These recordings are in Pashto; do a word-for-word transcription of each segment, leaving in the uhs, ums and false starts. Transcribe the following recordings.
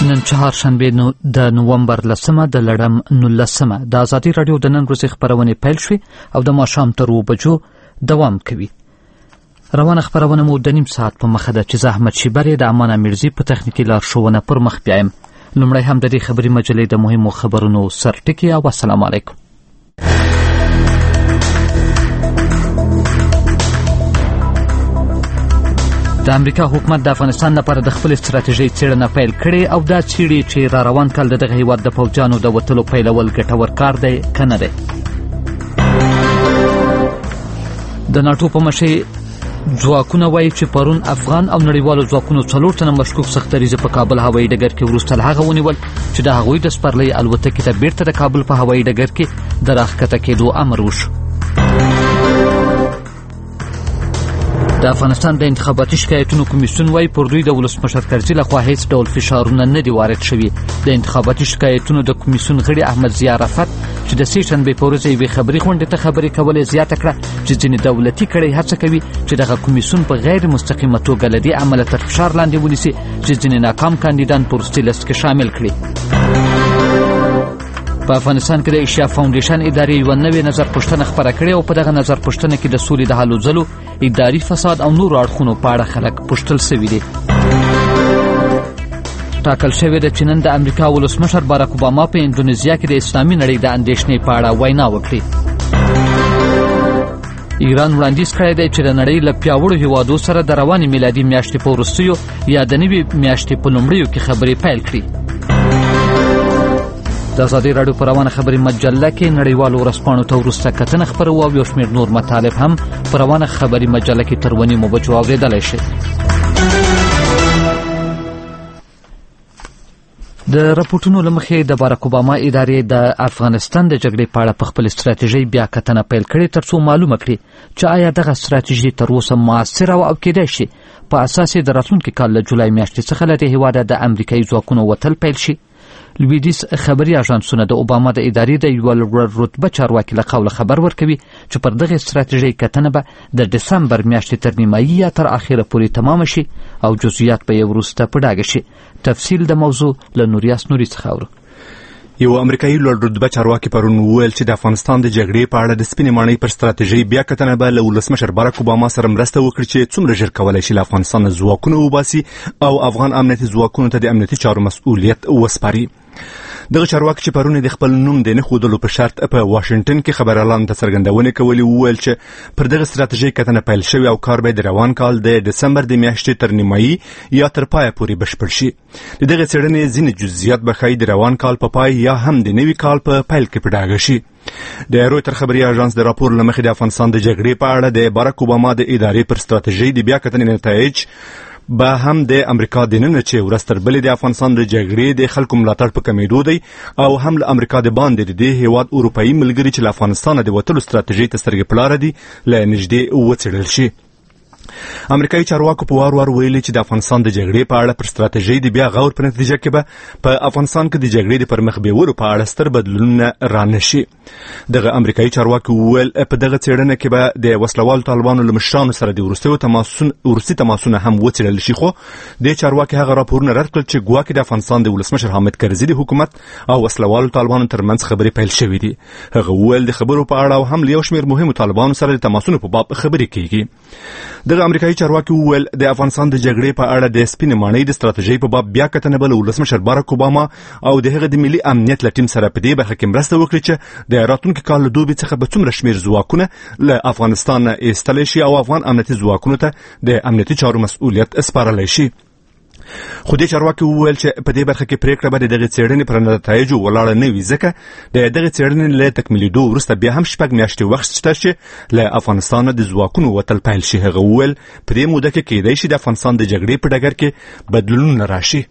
نن چهارشنبه د نومبر لسمه د لړم نولسمه د ازادي راډیو د نن ورځې خپرونې پیل شوې او د ماښام تر اوه بجو دوام کوي. روانه خپرونه مو د نیم ساعت په مخه ده چې زه احمد شیبر د امان امیرزي په تخنیکي لارښوونه پر مخ بیایم. لومړی هم د دې خبري مجلې د مهمو خبرونو سرټکي او السلام علیکم. د امریکا حکومت د افغانستان لپاره د خپل استراتیژۍ څېړنه پیل کړې او دا څېړي چې را روان کال د دغه هیواد د پوځیانو د وتلو پیلول ګټور کار دی که نه دی. د ناټو په مشرۍ ځواکونه وایي چې پرون افغان او نړیوالو ځواکونو څلور تنه مشکوک سختدریزه په کابل هوایي ډګر کې وروسته له هغه ونیول چې د هغوی د سپرلۍ الوتکې ته بیرته د کابل په هوایي ډګر کې د راښکته کېدو امر وشو. د افغانستان د انتخاباتي شکایتونو کمیسیون وایي پر دوی د ولسمشر کرزي لخوا هیڅ ډول فشارونه نه دي وارد شوي. د انتخاباتي شکایتونو د کمیسیون غړي احمد ضیا رفت چې د سې شنبې په ورځ یوې خبري غونډې ته خبرې کولې زیاته کړه چې ځینې دولتي کړۍ هڅه کوي چې دغه کمیسیون په غیر مستقیمه توګه له دې امله تر فشار لاندې ونیسي چې ځینې ناکام کاندیدان په وروستي لست کې شامل کړي. په افغانستان کې د ایشیا فاونډیشن ادارې یوه نوې نظر پوښتنه خپره کړې او په دغه نظر پوښتنه کې د سولې د هلو ځلو، اداري فساد او نورو اړخونو په اړه خلک پوښتل سوي دي. ټاکل شوې ده چې نن د امریکا ولسمشر باراک اوباما په اندونیزیا کې د اسلامي نړۍ د اندېښنې په اړه وینا وکړي. ایران وړاندیز کړی دی چې د نړۍ له پیاوړو هیوادو سره د روانې میلادي میاشتې په وروستیو یا د نوې میاشتې په لومړیو کې خبرې پیل کړي. د ازادي راډیو په روانه خبري مجله کې نړیوالو ورځپاڼو ته وروسته کتنه خپروو او یو شمېر نور مطالب هم په روانه خبري مجله کې تر ونیمو بجو اورېدلی شي. د راپورټونو له مخې د باراک اوباما ادارې د افغانستان د جګړې په اړه په خپل استراتیژۍ بیا کتنه پیل کړې تر څو معلومه کړي چې آیا دغه استراتیژي تر اوسه موثره او کېدای شي په اساس یې د راتلونکي کال له جولای میاشتې څخه له دې هېواده د امریکایي ځواکونو وتل پیل شي. لویدیز خبري اژانسونه د اوباما د ادارې د یوه لوړ رتبه چارواکي له قوله خبر ورکوي چې پر دغه استراتیژۍ کتنه به د ډسمبر میاشتې تر نیمایي یا تر اخره پورې تمامه شي او جزئیات به یې وروسته په ډاګه شي. تفصیل د موضوع له نوریاس نوري څخه اورو. یو امریکایي لوړ رتبه چارواکي پرون وویل چې د افغانستان د جګړې په اړه د سپینې ماڼۍ پر استراتیژۍ بیا کتنه به له ولسمشر باراک اوباما سره مرسته وکړي چې څومره ژر کولی شي له افغانستان ځواکونه وباسي او افغان امنیتي ځواکونو ته د امنیتي چارو مسؤلیت وسپاري. دغه چارواکي چې پرون د خپل نوم د نه ښودلو په شرط په واشنګټن کې خبريالانو ته څرګندونې کولې وویل چې پر دغه استراتیژۍ کتنه پیل شوې او کار به د روان کال د دسمبر د میاشتې تر نیمایي یا تر پایه پورې بشپړ شي. د دغه څېړنې ځینې جزئیات به ښایي د روان کال په پای یا هم د نوي کال په پیل کې په ډاګه شي. د رویتر خبري اژانس د راپور له مخې د افغانستان د جګړې په اړه د باراک اوباما د ادارې پر استراتیژۍ د بیا کتنې نتایج به هم د امریکا دننه چې ورځ تر بلې د افغانستان د جګړې د خلکو ملاتړ په کمیدو دی او هم له امریکا د باندې د دې هیواد اروپایي ملګري چې له افغانستانه د وتلو استراتیژۍ ته سترګې په لاره دي له نږدې وڅېړل شي. امریکایي چارواکو په وار وار ویلي چې د افغانستان د جګړې په اړه پر استراتیژۍ د بیا غور په نتیجه کې به په افغانستان کې د جګړې د پرمخ بیولو په اړه ستر بدلونونه رانشي. دغه امریکایي چارواکي وویل په دغه څېړنه کې به د وسلوالو طالبانو له مشرانو سره د وروستیو تماسونه وروستي تماسونه هم وڅېړل شي. خو د چارواکي هغه راپورونه رد کړل چې ګواکې د افغانستان د ولسمشر حامد کرزي د حکومت او وسلوالو طالبانو ترمنځ خبرې پیل شوې دي. هغه وویل د خبرو په اړه او هم له یو شمېر مهمو طالبانو سره د تماسونو په باب خبرې کیږي. دغه امریکایي چارواکي وویل د افغانستان د جګړې په اړه د سپینې ماڼۍ د استراتیژۍ په باب بیا کتنه به له ولسمشر باراک اوباما او د هغه د ملي امنیت له ټیم سره په دې برخه کې مرسته وکړي چې د راتلونکي کال له دوبي څخه به څومره شمېر ځواکونه له افغانستان نه ایستلی شي او افغان امنیتي ځواکونو ته د امنیتي چارو مسؤلیت سپارلی شي. خو دې چارواکي وویل چې په دې برخه کې پریکړه به د دغې څېړنې پر نتایجو ولاړه نه وي ځکه د دغې څېړنې له تکمیلېدو وروسته بیا هم شپږ میاشتې وخت شته چې له افغانستانه د ځواکونو وتل پیل شي. هغه وویل په دې موده کې کېدای شي د افغانستان د جګړې په ډګر کې بدلونونه راشي.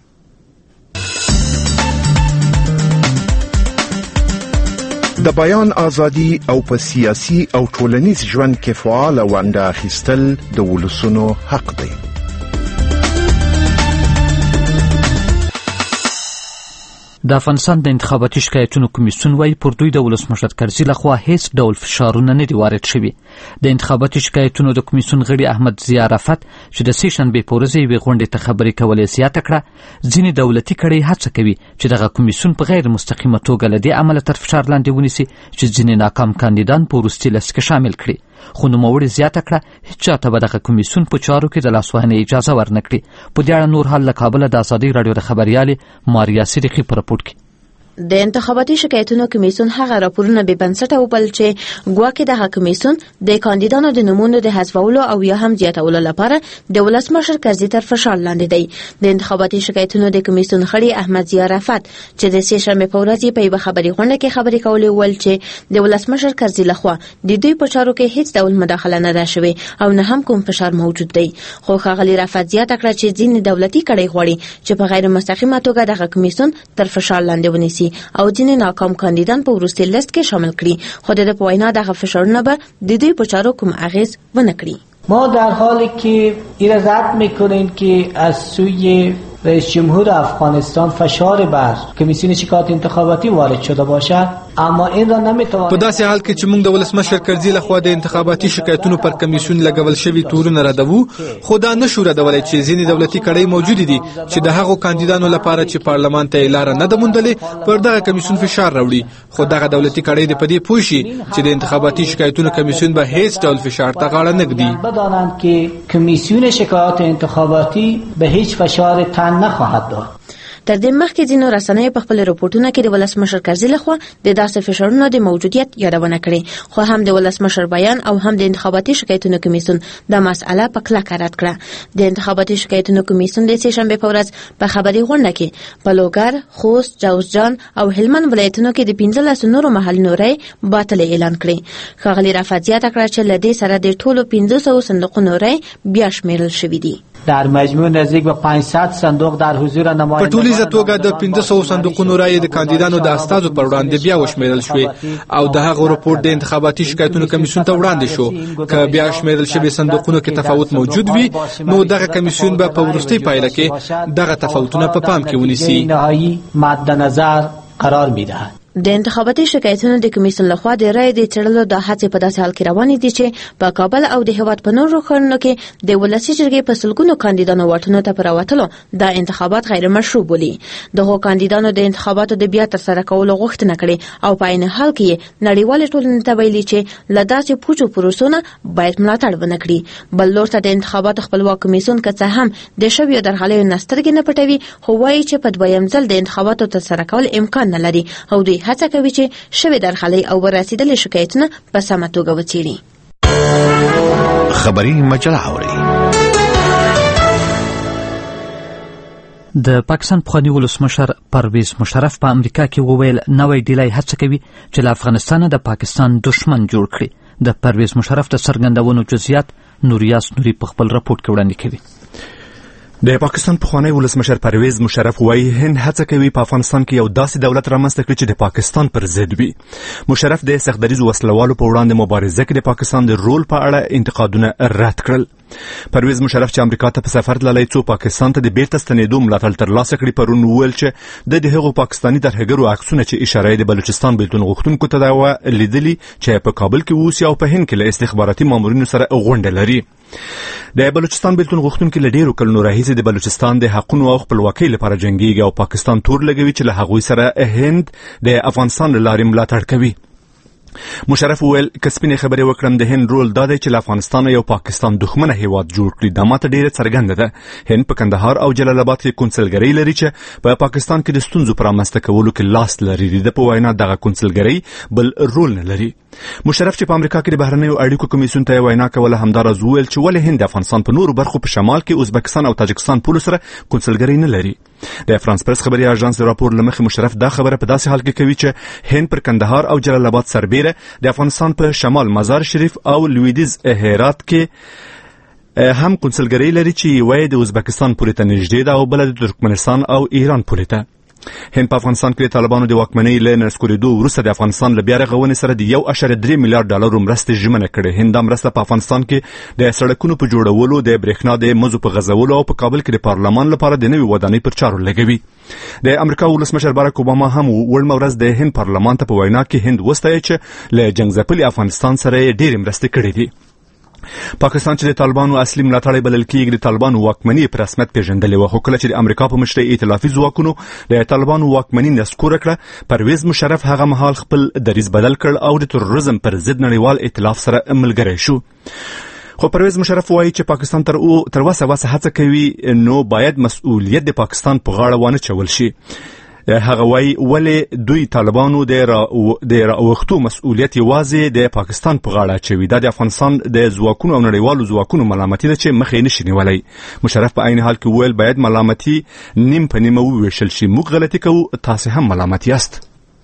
د بیان ازادي او په سیاسي او ټولنیز ژوند کې فعاله ونډه اخیستل د ولسونو حق دی. د افغانستان د انتخاباتي شکایتونو کمیسیون وايي پر دوی د ولسمشر کرزي لخوا هیڅ ډول فشارونه نه دي وارد شوي. د انتخاباتي شکایتونو د کمیسیون غړي احمد ضیا رفت چې د سې شنبې په ورځ یوې غونډې ته خبرې کول یې زیاته کړه، ځینې دولتي کړۍ هڅه کوي چې دغه کمیسیون په غیر مستقیمه توګه له دې عمله تر فشار لاندې ونیسي چې ځینې ناکام کاندیدان په وروستي لست کې شامل کړي. خو نوموړي زیاته کړه هیڅ چاته به دغه کمیسیون په چارو کې د لاسوهنې اجازه ورنکړي. په دې اړه نور حال له کابله د ازادۍ راډیو د خبریالې ماریا صدیقي په راپور کې. د انتخاباتي شکایتونو کمیسیون هغه راپورونه به بنسټه وبل چې ګواکې دغه کمیسیون د کاندیدانو د نومونو د حذفولو او یا هم زیاتولو لپاره د ولسمشر کرزي تر فشار لاندې دی. د انتخاباتي شکایتونو د کمیسیون غړي احمد ضیا رفت چې د سې شنبې په ورځ په یوه خبري غونډه کې خبرې کولې ول چې د ولسمشر کرزي لخوا د دوی په چارو کې هیڅ ډول مداخله نه ده شوې او نه هم کوم فشار موجود دی. خو ښاغلي رفت زیاته کړه چې ځینې دولتي کړۍ غواړي چې په غیر مستقیمه توګه دغه کمیسیون تر فشار لاندې ونیسي او ځینې ناکام کاندیدان په وروستي لیست کې شامل کړي. خو د په وینا دغه فشارونه به د دوی په چارو کوم اغیز ونه کړي. ما در حالی که این را رد میکنیم که از سوی رئیس جمهور افغانستان فشار بر کمیسیون شکایت انتخاباتی وارد شده باشد، اما این را نمیتوانیم په داسې حال کې چې موږ د ولسمشر کرزي لخوا د انتخاباتي شکایتونو پر کمیسیون لګول شوي تورونه ردوو، خو دا نشو ردولی چې ځینې دولتي کړۍ موجود دي چې د هغو کاندیدانو لپاره چې پارلمان ته یې لاره نه ده موندلې پر دغه کمیسیون فشار راوړي. خو دغه دولتي کړۍ د په دې پوه شي چې د انتخاباتي شکایتونو کمیسیون به هیڅ ډول فشار ته غاړه نه ږدي. بدانند که کمیسیون شکایت انتخاباتی به هیچ فشار تن نخواهد داد. تر دې مخکې ځینو رسنیو په خپل راپورټونو کې د ولسمشر کرزي لخوا د داسې فشارونو د موجودیت یادونه کړې، خو هم د ولسمشر بیان او هم د انتخاباتي شکایتونو کمیسیون د مسأله په کلکه رد کړه. د انتخاباتي شکایتونو کمیسیون د سې شنبې په ورځ په خبري غونډه کې په لوګر، خوست، جوزجان او هلمند ولایتونو کې د پنځلس نورو محلونو رای باطل اعلان کړې. ښاغلي رفت زیاته کړه چې له دې سره د ټولو پنځه سوه صندوقونو رای بیا شمیرل شوي دي. در مجموع نزدیک به پانصد صندوق در حضور نمایندگان په ټولیزه توګه د پنځه سوه صندوقونو رای د کاندیدانو د استازو پر وړاندې بیا وشمیرل شوې او د هغه رپورټ د انتخاباتي شکایتونو کمیسیون ته وړاندې شو. که بیا شمیرل شوي صندوقونو کې تفاوت موجود وي نو دغه کمیسیون به په وروستۍ پایله کې دغه تفاوتونه په پام کې ونیسي. نهایی مد نظر قرار می‌دهد. د انتخاباتي شکایتونو د کمیسیون لخوا د رای د چړلو د هڅې په داسې حال کې روانې دي چې په کابل او د هیواد په نورو ښارونو کې د ولسي جرګې په سلګونو کاندیدانو واټونو ته پراوتلو د انتخابات غیر مشروع بولي. دغه کاندیدانو د انتخاباتو د بیا ترسره کولو غوښتنه کړې او په عین حال کې نړیوالې ټولنې ته ویلي چې له داسې پوچو پروسو نه باید ملاتړ ونه کړي. بل لور ته د انتخاباتو خپلواک کمیسیون که څه هم د شویو درغلیو نه سترګې نه پټوي، خو وایي چې په دویم ځل د انتخاباتو ترسره کول امکان نه لري او دوی هڅه کوي چې شوی درغلي او ورسېدلې شکایتونه په سمه توګه وڅېړي. خبري مجله اوري. د پاکستان پخوانی ولسمشر پرویز مشرف په امریکا کې وویل نوې ډیلۍ هڅه کوي چې له افغانستان د پاکستان دشمن جوړ کړي. د پرویز مشرف د څرګندونو جزئیات نوریاس نوري په خپل راپورټ کې وړاندې کوي. د پاکستان پخوانی ولسمشر پرویز مشرف وایي هند هڅه کوي په افغانستان کې یو داسې دولت رامنځته کړي چې د پاکستان پر ضد وي. مشرف د سختدریزو وسلوالو په وړاندې مبارزه کې د پاکستان د رول په اړه انتقادونه رد کړل. پرویز مشرف چې امریکا ته په سفر تللی څو پاکستان ته د بیرته ستنېدو ملاتړ ترلاسه کړي پرون وویل چې د د هغو پاکستاني ترهګرو عکسونه چې اشاره یې د بلوچستان بېلتون غوښتونکو ته ده لیدلي چې په کابل کې اوسي او په هند کې له استخباراتي مامورینو سره غونډه لري. د بلوچستان بېلتون غوښتونکي له ډېرو کلونو راهیسې د بلوچستان د حقونو او خپلواکۍ لپاره جنګېږي او پاکستان تور لګوي چې له هغوی سره هند د افغانستان له لارې ملاتړ کوي. مشرف وویل که سپینې خبرې وکړم د هند رول دا دی چې له افغانستان یو پاکستان دښمنه هیواد جوړ کړي. دا ماته ډېره څرګنده ده. هند په کندهار او جلال آباد کې کونسلګرۍ لري چې په پاکستان کې د ستونزو په رامنځته کولو کې لاس لري. د په وینا دغه کونسلګرۍ بل رول نه لري. مشرف چې په امریکا کې د بهرنیو اړیکو کمیسیون ته وینا کوله همداراز وویل چې ولې هند د افغانستان په نورو برخو په شمال کې ازبکستان او تاجکستان پولو سره کونسلګرۍ نه لري. د فرانس پرس خبري اژانس د راپور لمخې مشرف دا خبره په داسې حال کې کوي چې هند پر کندهار او جلال آباد سربېره د افغانستان په شمال مزار شریف او لویدیز هرات کې هم کونسلګرۍ لري چې یوه د ازبکستان پولې ته نږدې ده او بله د ترکمنستان او ایران پولې ته. هند په افغانستان کې د طالبانو د واکمنۍ له نسکورېدو وروسته د افغانستان له بیا رغونې سره د یو اعشاریه درې میلیارډ ډالرو مرستې ژمنه کړې. هند دا مرسته په افغانستان کې د سړکونو په جوړولو، د برېښنا د مزو په غځولو او په کابل کې د پارلمان لپاره د نوې ودانۍ پر چارو لګوي. د امریکا ولسمشر باراک اوباما هم وړمه ورځ د هند پارلمان ته په وینا کې هند وستایي چې له جنګ ځپلي افغانستان سره ډېرې مرستې کړې دي. پاکستان چې د طالبانو اصلي ملاتړی بلل کېږي، د طالبانو واکمني په رسمیت پیژندلې وه، خو کله چې د امریکا په مشرۍ ائتلافي ځواکونو د طالبانو واکمني نسکوره کړه، پرویز مشرف هغه مهال خپل دریځ بدل کړ او د تروریزم پر ضد نړیوال ائتلاف سره ملګری شو. خو پرویز مشرف وایي چې پاکستان تر او تر وسه وسه هڅه کوي نو باید مسؤلیت د پاکستان په غاړه وانه چول شي. هغه وایي ولې دوی طالبانو د راوښتو مسؤلیت یوازې د پاکستان په غاړه اچوي. دا د افغانستان د ځواکونو او نړیوالو ځواکونو ملامتي ده چې مخ یې نشي نیولی. مشرف په عین حال کې وویل باید ملامتي نیم په نیمه وویشل شي. موږ غلطي کوو، تاسې هم ملامت یاست.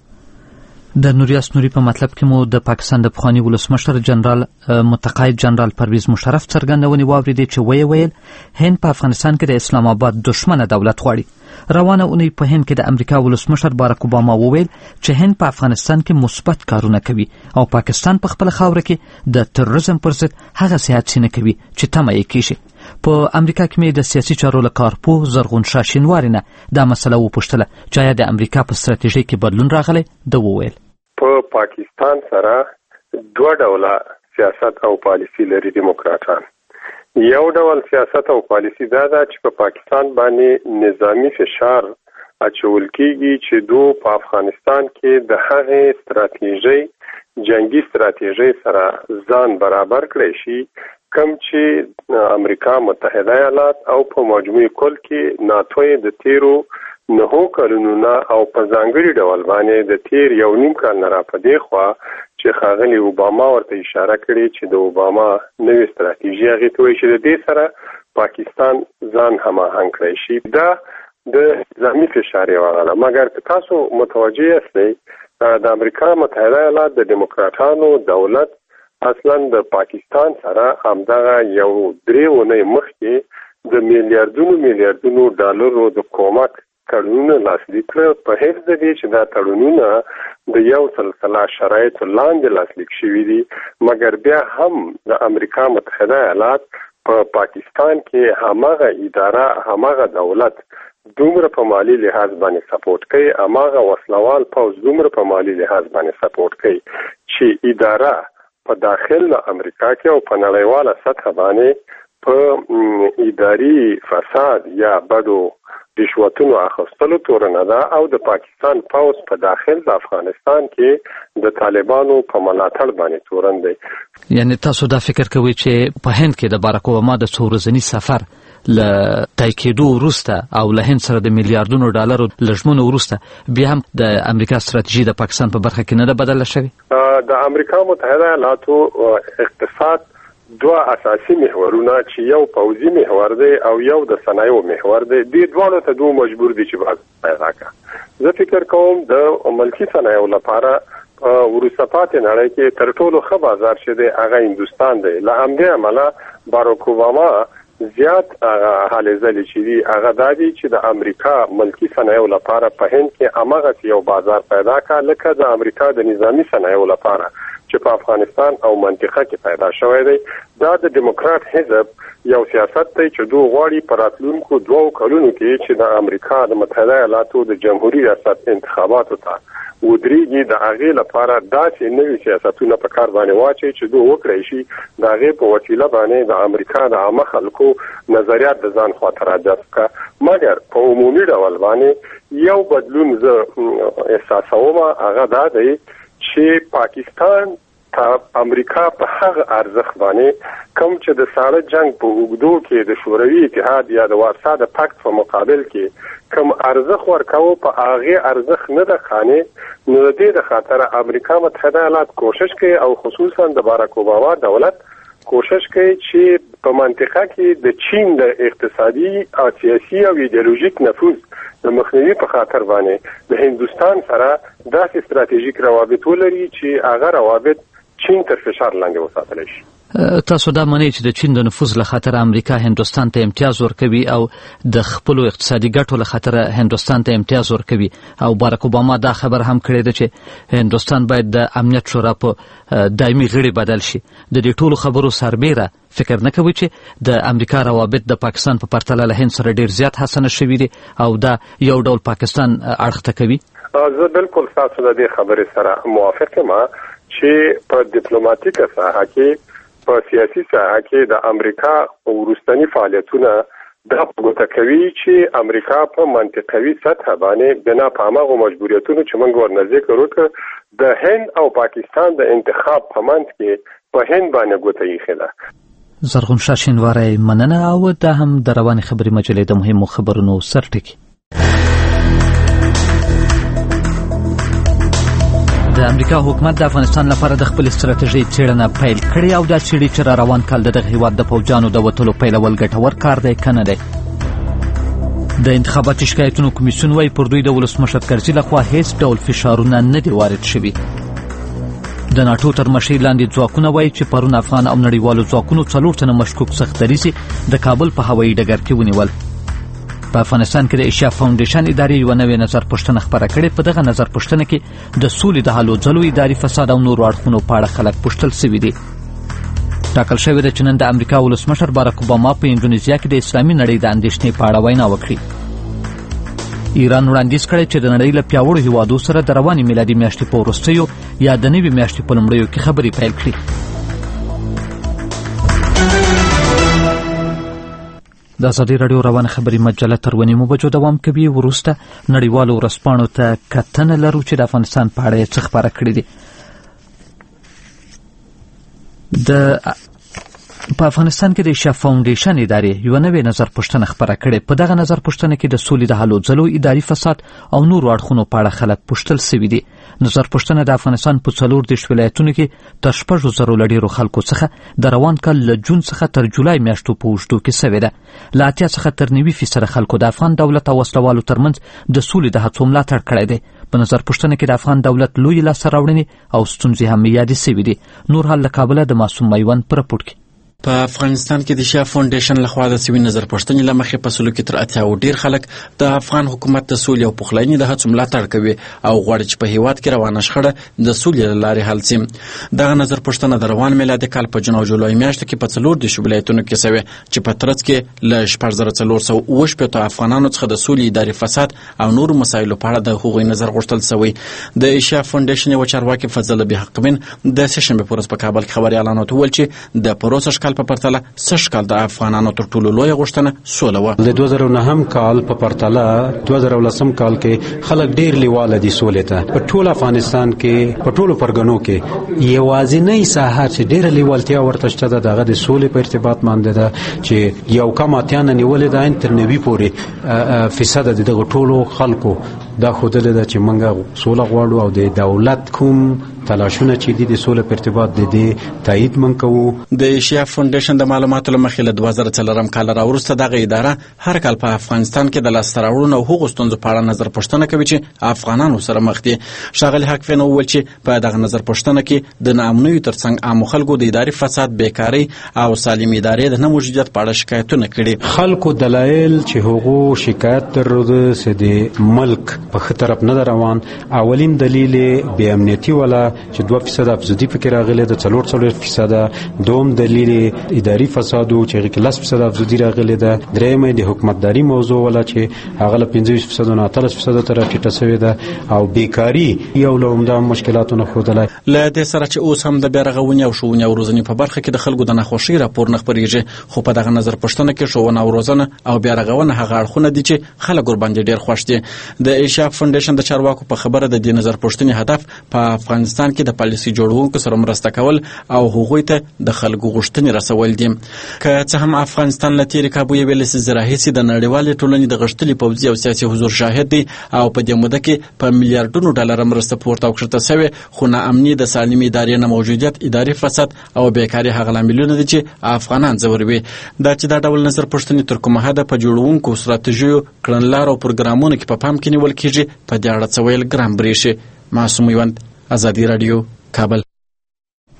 د نوریاس نوري په مطلب کې مو د پاکستان د پخواني ولسمشر جنرال متقاعد جنرال پرویز مشرف څرګندونې واورېدې چې ویې ویل هند په افغانستان کې د اسلام آباد دشمنه دولت غواړي. روانه اونۍ په هند کې د امریکا ولسمشر باراک اوباما وویل چې هند په افغانستان کې مثبت کارونه کوي او پاکستان په خپل خاوره کې د تروریزم پر ضد هغه سیاست نه کوي چې تمه یې کیږي. په امریکا کې مې د سیاسي چارو له کارپوه زرغون شاه شینواري نه دا مسله وپوښتله چې آیا د امریکا په ستراتیژۍ کې بدلون راغلی. ده وویل په پاکستان سره دوه ډوله سیاست او پالیسی لري دیموکراتان. یو ډول سیاست او پالیسی دا ده چې په پاکستان باندې نظامی فشار اچول کیږي چې دو په افغانستان کې د هغې ستراتیژۍ جنگي ستراتیژۍ سره ځان برابر کړی شي کم چې امریکا متحده ایالات او په مجموعي کل کې ناتو د تیرو نهو کلونو نه او په ځانګړي ډول باندې د تیر یو نیم کال نه راپدې خوا چې ښاغلي اوباما ورته اشاره کړې چې د اوباما نوې ستراتیژي هغې ته وایي چې د دې سره پاکستان ځان هماهنګ کړی شي. دا د نظامي فشار یوه غاړه. مګر که تاسو متوجه یاستئ د امریکا متحده ایالات د دیموکراتانو دولت اصلا د پاکستان سره همدغه یو درې اونۍ مخکې د میلیاردونو میلیاردونو ډالرو د کومک تړونونه لاسلیک کړل په حفظ د دې چې دا تړونونه د یو سلسله شرایطو لاندې لاسلیک شوي دي. مګر بیا هم د امریکا متحده ایالات په پاکستان کې هماغه اداره هماغه دولت دومره په مالی لحاظ باندې سپورټ کوي، هماغه وسلوال پوځ دومره په مالی لحاظ باندې سپورټ کوي چې اداره په داخل امریکا کې او په نړیواله سطح باندې په اداري فساد یا بدو رشوتونو اخیستلو تورنه ده او د پاکستان پوځ په داخل د افغانستان کې د طالبانو په ملاتړ باندې تورن دی. یعنی تاسو دا فکر کوئ چې په هند کې د باراک اوباما د څو ورځني سفر له طی کېدو وروسته او له هند سره د میلیاردونو ډالرو له ژمنو وروسته بیا هم د امریکا ستراتیژي د پاکستان په برخه کې نه ده بدله شوې؟ د امریکا متحده ایالاتو اقتصاد دوه اساسي محورونه چې یو پوځي محور دی او یو د صنایعو محور دی، دې دواړو ته دوه مجبور دي چې باز پیدا کړه. زه فکر کوم د ملکي صنایعو لپاره وروسته پاتې نړۍ کې تر ټولو ښه بازار چې دی هغه هندوستان دی. له همدې امله باراک اوباما زیات هلې ځلې چې دي هغه دا دي چې د امریکا ملکي صنایعو لپاره په هند کې هماغسې یو بازار پیدا کړه لکه د امریکا د نظامي صنایعو لپاره چې په افغانستان او منطقه کې پیدا شوی دی. دا د دیموکرات حزب یو سیاست دی چې دوی غواړي په راتلونکو دوو کلونو کې چې د امریکا د متحده ایالاتو د جمهوریت ریاست انتخاباتو ته ودرېږي د هغې لپاره داسې نوي سیاستونه په کار باندې واچوي چې دوی وکړی شي د هغې په وسیله باندې د امریکا د عامه خلکو نظریات د ځان خواته راجذب کړه. مګر په عمومي ډول باندې یو بدلون زه احساسوم، هغه دا دی چې پاکستان ته امریکا په هغه ارزښت باندې کوم چې د ساړه جنگ په اوږدو کې د شوروي اتحاد یا د وارسا د پاکت په مقابل کې کوم ارزښت ورکاوه په هغې ارزښت نه ده خانې، نو د دې د خاطره امریکا متحده ایالات کوشش کوي او خصوصا د باراک اوباما دولت کوشش کوي چې په منطقه کې د چین د اقتصادي او سیاسي او ایدئولوژیک نفوذ د مخنیوي په خاطر باندې د هندوستان سره داسې ستراتیژیک روابط ولري چې هغه روابط چین تر فشار لاندې وساتلی شي. تاسو دا منئ چې د چین د نفوذ له خاطر امریکا هندوستان ته امتیاز ورکوي او د خپلو اقتصادي ګټو له خاطر هندوستان ته امتیاز ورکوي او بارک اوباما دا خبر هم کړی دی چې هندوستان باید د امنیت شورا په دایمي غړي بدل شي. د دې ټولو خبرو سربیره فکر نه کوي چې د امریکا روابط د پاکستان په پرتله له هند سره ډیر زیات حسنه شوي دي او دا یو ډول پاکستان اړخ ته کوي؟ زه بالکل تاسو د دې خبرې سره موافق یم چې په ډیپلوماټیکه ساحه کې په سیاسي ساحه کې د امریکا وروستنی فعالیتونه د غوښته کوي چې امریکا په منطقوي سطح باندې بنا په هغه مجبوریتونو چې موږ ورنځ کړو د هند او پاکستان د انتخاب په منځ کې په هند باندې غوښته یې خله. زرغون شاه شینواری مننه او دا هم د رواني خبري مجلې د مهمو خبرونو سرټکی. د امریکا حکومت د افغانستان لپاره د خپل ستراتیژي څېړنه پیل کړې او دا څېړي چې را روان کال د دغه هیواد د پوځیانو د وتلو پیلول ګټور کار دی که نه دی. د انتخاباتي شکایتونو کمیسیون وايي پر دوی د ولسمشر کرزي لخوا هیڅ ډول فشارونه نه دي وارد شوي. د ناټو تر مشرۍ لاندې ځواکونه وايي چې پرون افغان او نړیوالو ځواکونو څلور تنه مشکوک سخت دریځي د کابل په هوایي ډګر کې ونیول. په افغانستان کې د ایشیا فاونډیشن ادارې یو نوې نظر پوښتنه خپره کړې. په دغه نظر پوښتنه کې د سولې د هلو ځلو اداري فساد او نورو اړخونو په اړه خلک پوښتل شوي دي. ټاکل شوې ده چې نن د امریکا ولسمشر بارک اوباما په اندونیزیا کې د اسلامي نړۍ د اندېښنې په اړه وینا وکړي. ایران وړاندیز کړی چې د نړۍ له پیاوړو هیوادو سره د روانې میلادي میاشتې په وروستیو یا د نوې میاشتې په لومړیو کې خبرې پیل کړي. د ازادي راډیو روانه خبري مجله تر ونیمو بجو دوام کوي. وروسته نړیوالو ورځپاڼو ته کتنه لرو چې د افغانستان په اړه څه خبره کړې دي. د په افغانستان کې د ایشیا فاونډیشن ادارې یو نوې نظر پوښتنه خپره کړې. په دغه نظر پوښتنه کې د سولې د هلو ځلو اداري فساد او نورو اړخونو په اړه خلک پوښتل شوي دي. نظر پوښتنه د افغانستان په څلور دېرش ولایتونو کې تر شپږو زرو له ډېرو خلکو څخه د روان کال له جون څخه تر جولای میاشتو په اوږدو کې شوې ده. له اتیا څخه تر نوي فیصده خلکو د افغان دولت او وسلوالو ترمنځ د سولې د هڅو ملاتړ کړی دی. په نظر پوښتنه کې د افغان دولت لویې لاسته راوړنې او ستونزې هم یادې شوي دي. نور حال له کابله د معصوم میوند په رپورټ کې. په افغانستان کې د ایشیا فاونډیشن لخوا د سوي نظر پوښتنې له مخې په سلو کې تر اتیا او ډیر خلک د افغان حکومت د سولې او پخلاینې د هڅو ملاتړ کوي او غواړي چې په هیواد کې روانه شخړه د سولې له لارې حل شي. دغه نظر پوښتنه د روان میلادي کال په جون او جولای میاشتو کې په څلور دېرش ولایتونو کې شوې چې په ترڅ کې له شپږ زره څلور سوه اووه شپېتو افغانانو څخه د سولې اداري فساد او نورو مسایلو په اړه د هغوی نظر غوښتل شوی. د ایشیا فاونډیشن یو چارواکي فضل بحقمین د سهشنبې په ورځ په کابل کې خبریالانو ته وویل چې د پروسه کال په پرتله سږ کال د افغانانو تر ټولو لویه غوښتنه سوله وه. د دوه زره نهم کال په پرتله دوه زره لسم کال کې خلک ډیر لیواله دي سولې ته. په ټول افغانستان کې په ټولو پرګنو کې یوازینۍ ساحه چې ډیره لیوالتیا ورته شته ده دغه د سولې په ارتباط باندې ده چې یو کم اتیا نه نیولې ده تر نوي پورې فیصد د دغه ټولو خلکو دا ښودلې ده چې موږ سوله غواړو او د دولت کوم تلاشونه چې دي د سولې په ارتباط د دې تایید من کوو. د ایشیا فاونډیشن د معلوماتو له مخې له دوه زره څلورم کال راوروسته دغه اداره هر کال په افغانستان کې د لاسته راوړنو او هغو ستونزو په اړه نظر پوښتنه کوي چې افغانانو سره مخ دي. ښاغلي حقفین وویل چې په دغه نظر پوښتنه کې د ناامنیو ترڅنګ عامو خلکو د اداري فساد، بیکارۍ او سالم ادارې د نه موجودیت په اړه شکایتونه کړي. خلکو دلایل چې هغو شکایت درلوده چې د ملک په ښه طرف نه روان. اولین دلیل بې امنیتي ولا چې دوه فیصد افزودي پکې راغلی ده، څلور څلوېښت فیصده. دوم دلیل اداري فساد و چې هغې کې لس فیصده افزودي راغلی ده. درېیمه د حکومتداري موضوع ولا چې هغه له پنځه ویشت فیصدو نه اتلس فیصدو ته راټیټه شوې ده. او بیکاري یو له عمده مشکلاتو نه ښودلی. له دې سره چې اوس هم د بیا رغونې او ښوونې او روزنې په برخه کې د خلکو د ناخوښۍ راپور نه خپرېږي، خو په دغه نظر پوښتنه کې ښوونه او روزنه او بیا رغونه هغه اړخونه دي چې خلک ورباندې ډېر خوښ دي. د ایشیا فاونډیشن د چارواکو په خبره د دې نظر پوښتنې هدف په افغانستان کې د پالیسي جوړونکو سره مرسته کول او هغوی ته د خلکو غوښتنې رسول دي. که څه هم افغانستان له تېرې کابو یوې لسیزې راهیسې د نړیوالې ټولنې د غښتلي پوځي او سیاسي حضور شاهد دی او په دې موده کې په میلیارډونو ډالره مرسته پورته او کښته شوې، خو ناامني، د سالمې ادارې نه موجودیت، اداري فساد او بیکاري هغه لاملونه دي چې افغانان ځوروي. دا چې دا ډول نظر پوښتنې تر کومه حده په جوړونکو ستراتیژیو، کړنلارو او پروګرامونو کې په پام کې نیول کېږي، په دې اړه څه ویل ګران برېښي. معصوم میوند، ازادي راډیو، کابل.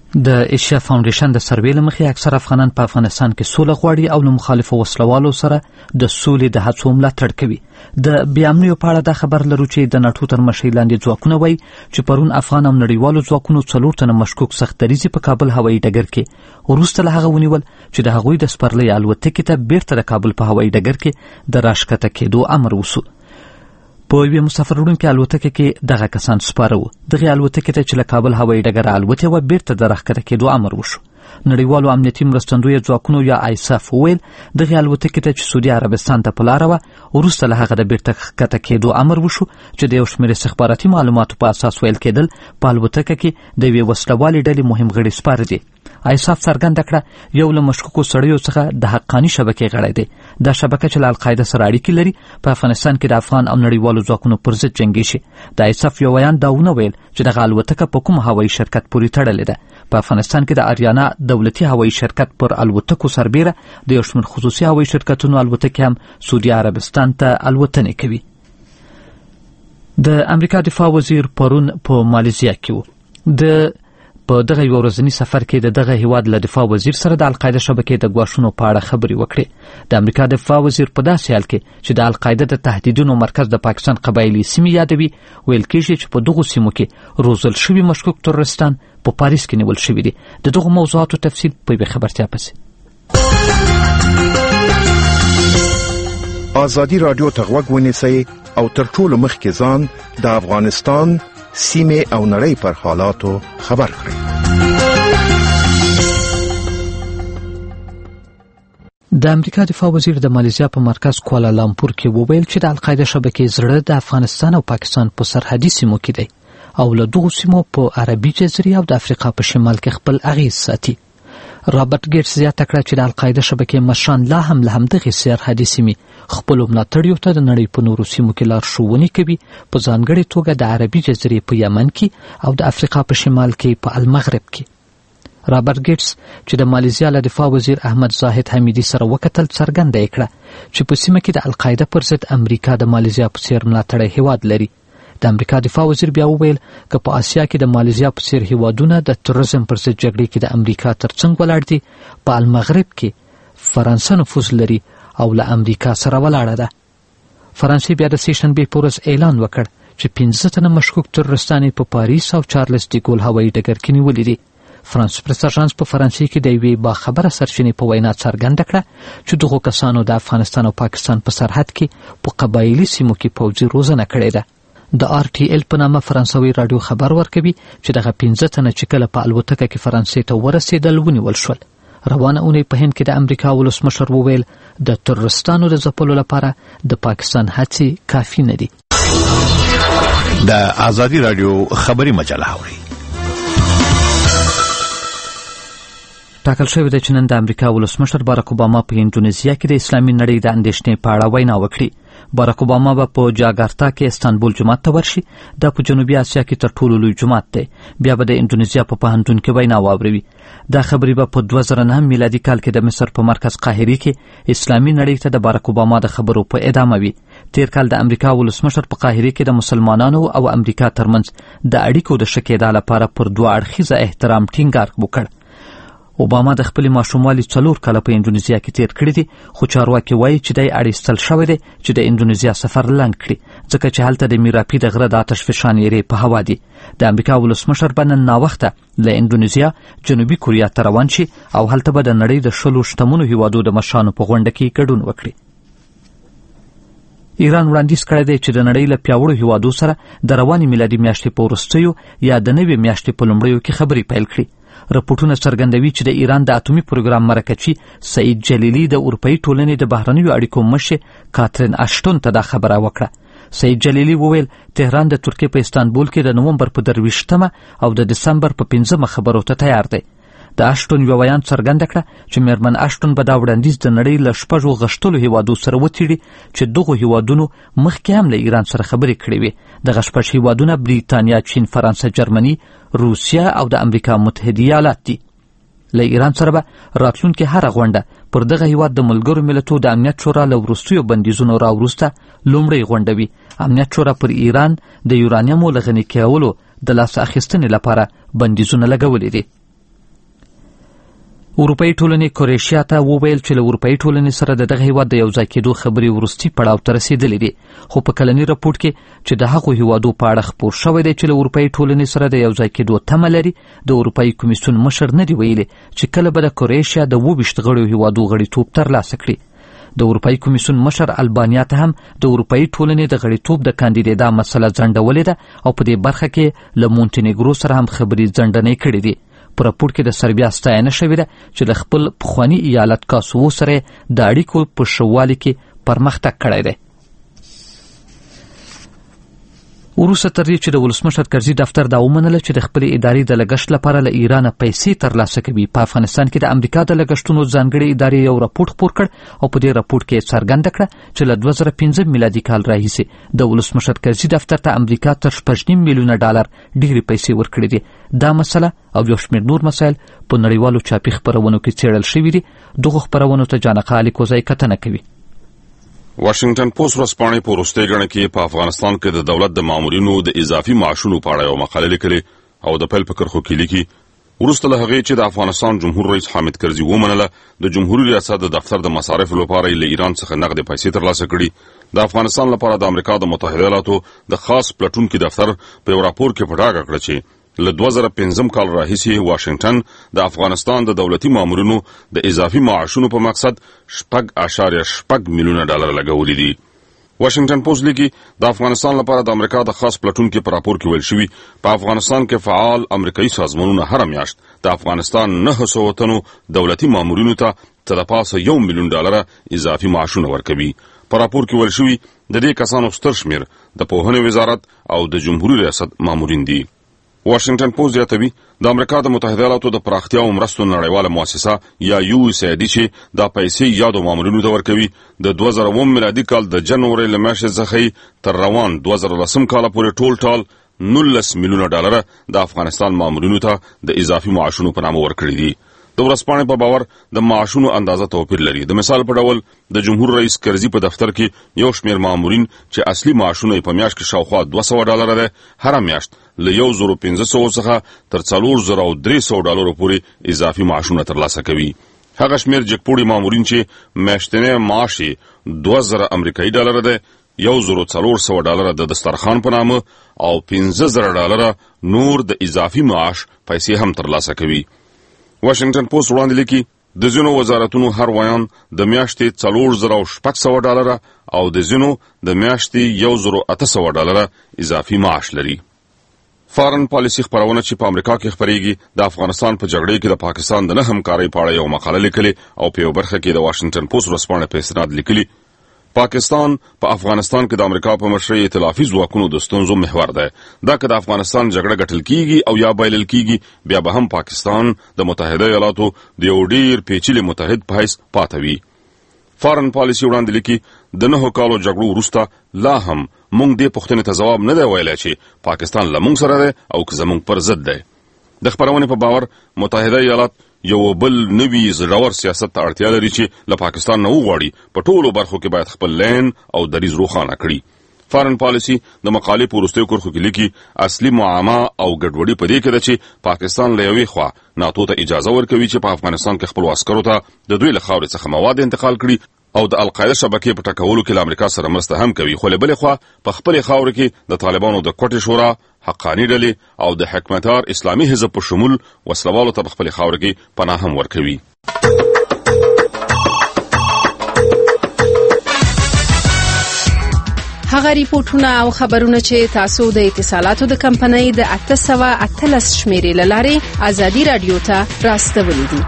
د ایشیا فاونډیشن د سروې له مخې اکثر افغانان په افغانستان کې سوله غواړي او له مخالفو وسلوالو سره د سولې د هڅو ملاتړ کوي. د بې امنیو په اړه دا خبر لرو چې د ناټو تر مشرۍ لاندې ځواکونه وایي چې پرون افغان او نړیوالو ځواکونو څلور تنه مشکوک سخت دریځي په کابل هوایي ډګر کې وروسته له هغه ونیول چې د هغوی د سپرلۍ الوتکې ته بیرته د کابل په هوایي ډګر کې د راښکته کېدو امر وسو. په یوې مسافر وړونکې الوتکه کې دغه کسان سپاره وو. دغې الوتکې ته چې له کابل هوایي ډګره الوتې وه بیرته د راښکته کېدو امر وشو. نړیوالو امنیتي مرستندویه ځواکونو یا آیساف وویل دغې الوتکې ته چې سعودي عربستان ته په لاره وه وروسته له هغه د بیرته ښکته کېدو امر وشو چې د یو شمېر استخباراتي معلوماتو په اساس ویل کېدل په الوتکه کې د یوې وسلوالې ډلې مهم غړي سپاره دي. آیساف څرګنده کړه یو له مشکوکو سړیو څخه د حقاني شبکې غړی دی. دا شبکه چې له القاعده سره اړیکې لري په افغانستان کې د افغان او نړیوالو ځواکونو پر ضد جنګېږي. د آیساف یو ویان دا ونه ویل چې دغه الوتکه په کوم هوایي شرکت پورې تړلې ده. په افغانستان کې د اریانا دولتي هوایي شرکت پر الوتکو سربیره د یو شمېر خصوصي هوایي شرکتونو الوتکې هم سعودي عربستان ته الوتنې کوي. د امریکا دفاع وزیر پرون په مالیزیا کې و. د په دغه یو ورځني سفر کې د دغه هیواد له دفاع وزیر سره د القاعده شبکې د ګواښونو په اړه خبرې وکړې. د امریکا دفاع وزیر په داسې حال کې چې د القاعده د تهدیدونو مرکز د پاکستان قبایلي سیمې یادوي ویل کېږي چې په دغو سیمو کې روزل شوي مشکوک تروریستان په پاریس کې نیول شوي دي. د دغو موضوعاتو تفصیل په یوې خبرتیا پسې. ازادي راډیو ته غوږ ونیسئ او تر ټولو مخکې ځان د افغانستان سیمې او نړۍ پر حالاتو خبر کړئ. د امریکا دفاع وزیر د مالیزیا په مرکز کوالالامپور کې وویل چې د القاعده شبکې زړه د افغانستان او پاکستان په سرحدي سیمو کې دی او له دغو سیمو په عربي جزیرې او د افریقا په شمال کې خپل اغیز ساتي. رابرټ ګیټس زیاته کړه چې د القاعده شبکې مشران لا هم له همدغې سرحدي سیمې خپلو ملاتړیو ته د نړۍ په نورو سیمو کې لارښوونې کوي، په ځانګړې توګه د عربي جزیرې په یمن کې او د افریقا په شمال کې په المغرب کې. رابرټ ګیټس چې د مالیزیا له دفاع وزیر احمد زاهد حمیدي سره وکتل څرګنده یې کړه چې په سیمه کې د القاعده پر ضد امریکا د مالیزیا په څیر ملاتړی هیواد لري. د امریکا دفاع وزیر بیا وویل که په آسیا کې د مالیزیا په څیر هیوادونه د تروریزم پر ضد جګړې کې د امریکا ترڅنګ ولاړ دي، په المغرب کې فرانسه نفوذ لري او له امریکا سره ولاړه ده. فرانسې بیا د سې شنبې په ورځ اعلان وکړ چې پنځه تنه مشکوک تروریستان په پاریس او چارلز ډي ګول هوایي ډګر کې نیولي دي. فرانس پریس اژانس په فرانسې کې د یوې باخبره سرچینې په وینا څرګنده کړه چې دغو کسانو د افغانستان او پاکستان په سرحد کې په قبایلي سیمو کې پوځي روزنه کړې ده. د آر ټي ایل په نامه فرانسوي راډیو خبر ورکوي چې دغه پنځه تنه چې کله په الوتکه کې فرانسې ته ورسېدل ونیول شول. روانه اونۍ په هند کې د امریکا ولسمشر وویل د تروریستانو د ځپلو لپاره د پاکستان هڅې کافي نه دي. د ازادي راډیو خبري مجله اوري. ټاکل شوې ده چې نن د امریکا ولسمشر باراک اوباما په اندونیزیا کې د اسلامي نړۍ د اندېښنې په اړه وینا وکړي. باراک اوباما به په جاکارتا کې استانبول جومات ته ورشي. دا په جنوبي اسیا کې تر ټولو لوی جومات دی. بیا به د اندونیزیا په پوهنتون کې وینا واوروي. دا خبرې به په دوه زره نهم میلادي کال کې د مصر په مرکز قاهرې کې اسلامي نړۍ ته د باراک اوباما د خبرو په ادامه وي. تیر کال د امریکا ولسمشر په قاهرې کې د مسلمانانو او امریکا ترمنځ د اړیکو د ښه کېدا لپاره پر دوه اړخیزه احترام ټینګار وکړ. اوباما د خپلې ماشوموالي څلور کاله په اندونیزیا کې تیر کړي دي، خو چارواکي وایي چې دی اړیستل شوی دی چې د اندونیزیا سفر لنډ کړي ځکه چې هلته د میراپي د غره د آتش فشان ایرې په هوا دي. د امریکا ولسمشر به نن ناوخته له اندونیزیا جنوبي کوریا ته روان شي او هلته به د نړۍ د شلو شتمنو هیوادو د مشرانو په غونډه کې ګډون وکړي. ایران وړاندیز کړی دی چې د نړۍ له پیاوړو هیوادو سره د روانې میلادي میاشتې په وروستیو یا د نوې میاشتې په لومړیو کې خبرې پیل کړي. رپورټونه څرګندوي چې د ایران د اټومي پروګرام مرکچي سعید جلیلی د اروپایي ټولنې د بهرنیو اړیکو مشر کاترین اشټون ته دا خبره وکړه. سعید جلیلی وویل تهران د ترکیې په استانبول کې د نومبر په درویشتمه او د دسمبر په پنځمه خبرو ته تیار دی. د اشټون یو بیان څرګنده کړه چې میرمن اشټون به دا وړاندیز د نړۍ له شپږو غښتلو هیوادو سره وتړي چې دغو هیوادونو مخکې هم له ایران سره خبرې کړې وې. دغه شپږ هیوادونه بریتانیا، چین، فرانسه، جرمني، روسیه او د امریکا متحده ایالات دي. له ایران سره به راتلونکې هره غونډه پر دغه هیواد د ملګرو ملتو د امنیت شورا له وروستیو بندیزونو راوروسته لومړۍ غونډه وي. امنیت شورا پر ایران د یورانیمو له غني کولو د لاس اخیستنې لپاره بندیزونه لګولي دي. اروپאי ټولنې کروشیا ته وویل چې له اروپאי ټولنې سره د دغه هیواد د یوځای کېدو خبرې وروستي پړاو ته رسېدلې دي، خو په کلني راپورټ کې چې د هغو هیوادو په اړه خپور شوی دی چې له اروپאי ټولنې سره د یوځای کېدو تمه لري، د اروپאי کمیسیون مشر نه دی ویلي چې کله به د کروشیا د اووه ویشت غړیو هیوادو غړیتوب ترلاسه کړي. د اروپאי کمیسیون مشر البانیا ته هم د اروپאי ټولنې د غړیتوب د کاندیدېدا مسله ځنډولې ده او په دې برخه کې له مونټینیګرو سره هم خبرې ځنډنې کړې دي. په راپورټ کې د سربیا ستاینه شوې ده چې د خپل پخواني ایالت کاسوو سره د اړیکو په ښه والي کې پرمختګ کړی دی. وروسته تر دې چې د ولسمشر کرزي دفتر دا ومنله چې د خپلې ادارې د لګښت لپاره له ایرانه پیسې ترلاسه کوي، په افغانستان کې د امریکا د لګښتونو ځانګړې ادارې یو راپورټ خپور کړ او په دې راپورټ کې څرګنده کړه چې له دوه زره پنځه میلادي کال راهیسې د ولسمشر کرزي دفتر ته امریکا تر شپږ نیم میلیونه ډالر ډېرې پیسې ورکړې دي. دا مسله او یو شمېر نور مسایل په نړیوالو چاپي خپرونو کې څېړل شوي دي. دغو خپرونو ته جانقه الیکوزی کتنه کوي. واشنگټن پوسټ ورځپاڼې په وروستۍ ګڼه کې په افغانستان کې د دولت د مامورینو د اضافي معاشونو په اړه یو مقاله لیکلې او د پیل په کرښو کې لیکي وروسته له هغې چې د افغانستان جمهور رئیس حامد کرزي ومنله د جمهوریت ریاست د دفتر د مصارفو لپاره له ایران څخه نقدې پیسې ترلاسه کړي. د افغانستان لپاره د امریکا د متحده ایالاتو د خاص پلټونکي دفتر په یو راپور کې په ډاګه کړه چې له دوه زره پنځم کال راهیسې واشنگټن د افغانستان د دولتي مامورینو د اضافي معاشونو په مقصد شپږ اعشاریه شپږ میلیونه ډالر لګولي دي. واشنگټن پوسټ لیکي د افغانستان لپاره د امریکا د خاص پلټونکي په راپور کې ویل شوي په افغانستان کې فعال امریکایي سازمانونه هر میاشت د افغانستان نهه سوه تنو دولتي مامورینو ته څه د پاسه یو میلیون ډالر اضافي معاشونه ورکوي. په راپور کې ویل شوي د دې کسانو ستر شمېر د پوهنې وزارت او د جمهوریت ریاست مامورین دي. واشنگټن پوسټ زیاتوي د امریکا د متحده ایالاتو د پراختیا او مرستو نړیواله مؤسسه یا یو اس ای ډي چې دا پیسې یادو مامورینو ته ورکوي د دوه زره اووه میلادي کال د جنوري له میاشتې څخه تر روان دوه زره لسم کال پورې ټول ټال نولس میلیونه ډالر د افغانستان مامورینو ته د اضافي معاشونو په نامه ورکړي دي. د ورځپاڼې په باور د معاشونو اندازه توپیر لري. د مثال په ډول د جمهور رئیس کرزي په دفتر کې یو شمېر مامورین چې اصلي معاشونه په میاشت کې شاوخوا دوه سوه ډالر ده هر میاشت له یو زرو پنځه سوه څخه تر څلور زره او درې سوه ډالرو پورې اضافي معاشونه ترلاسه کوي. هغه شمېر جګپوړي مامورین چې میاشتنی معاش دوه زره امریکایي ډالر ده یو زرو څلور سوه ډالر د دسترخوان په نامه او پنځه زره ډالر نور د اضافي معاش پیسې هم ترلاسه کوي. واشنگټن پوسټ وړاندې لیکي د ځینو وزارتونو هر ویان د میاشتې څلور زره او شپږ سوه ډالر او د ځینو د میاشتې یو زرو اته سوه ډالر اضافي معاش لري. فارن پالیسي خپرونه چې په امریکا کې خپریږي د افغانستان په جګړې کې د پاکستان د نه همکارۍ په اړه یو مقاله لیکلې او په یو برخه کې د واشنگټن پوسټ ورځپاڼې په اسناد لیکلي پاکستان په افغانستان کې د امریکا په مشرۍ ائتلافي ځواکونو د ستونزو محور ده. دا که د افغانستان جګړه ګټل کیږي او یا بایلل کیږي بیا به هم پاکستان د متحده ایالاتو د یو ډیر پیچلي متحد په حیث پاتې وي. فارن پالیسي وړاندې لیکي د نهو کالو جګړو وروسته لا هم موږ دې پوښتنې ته ځواب نه دی ویلی چې پاکستان له موږ سره دی او که زموږ پر ضد دی. د خپرونې په باور متحده ایالات یو بل نوي زړور سیاست ته اړتیا لري چې له پاکستان نه وغواړي په ټولو برخو کې باید خپل لین او دریځ روښانه کړي. فارن پالیسي د مقالې په وروستیو کرښو کې لیکي اصلي معما او ګډوډي په دې کې ده چې پاکستان له یوې خوا ناتو ته اجازه ورکوي چې په افغانستان کې خپلو عسکرو ته د دوی له خاورې څخه مواد انتقال کړي او د القاعده شبکې په ټاکولو کې له امریکا سره مرسته هم کوي، خو له بلې خوا په خپلې خاورې کې د طالبانو د کوټې شورا، حقاني ډلې او د حکمتیار اسلامي حزب په شمول وسلوالو ته په خپلې خاورې کې پناه هم ورکوي. هغه ریپورتونه او خبرونه چې تاسو د اتصالاتو د کمپنۍ د اته سوه اتلس شمیرې له لارې ازادي رادیو ته راستولي دي.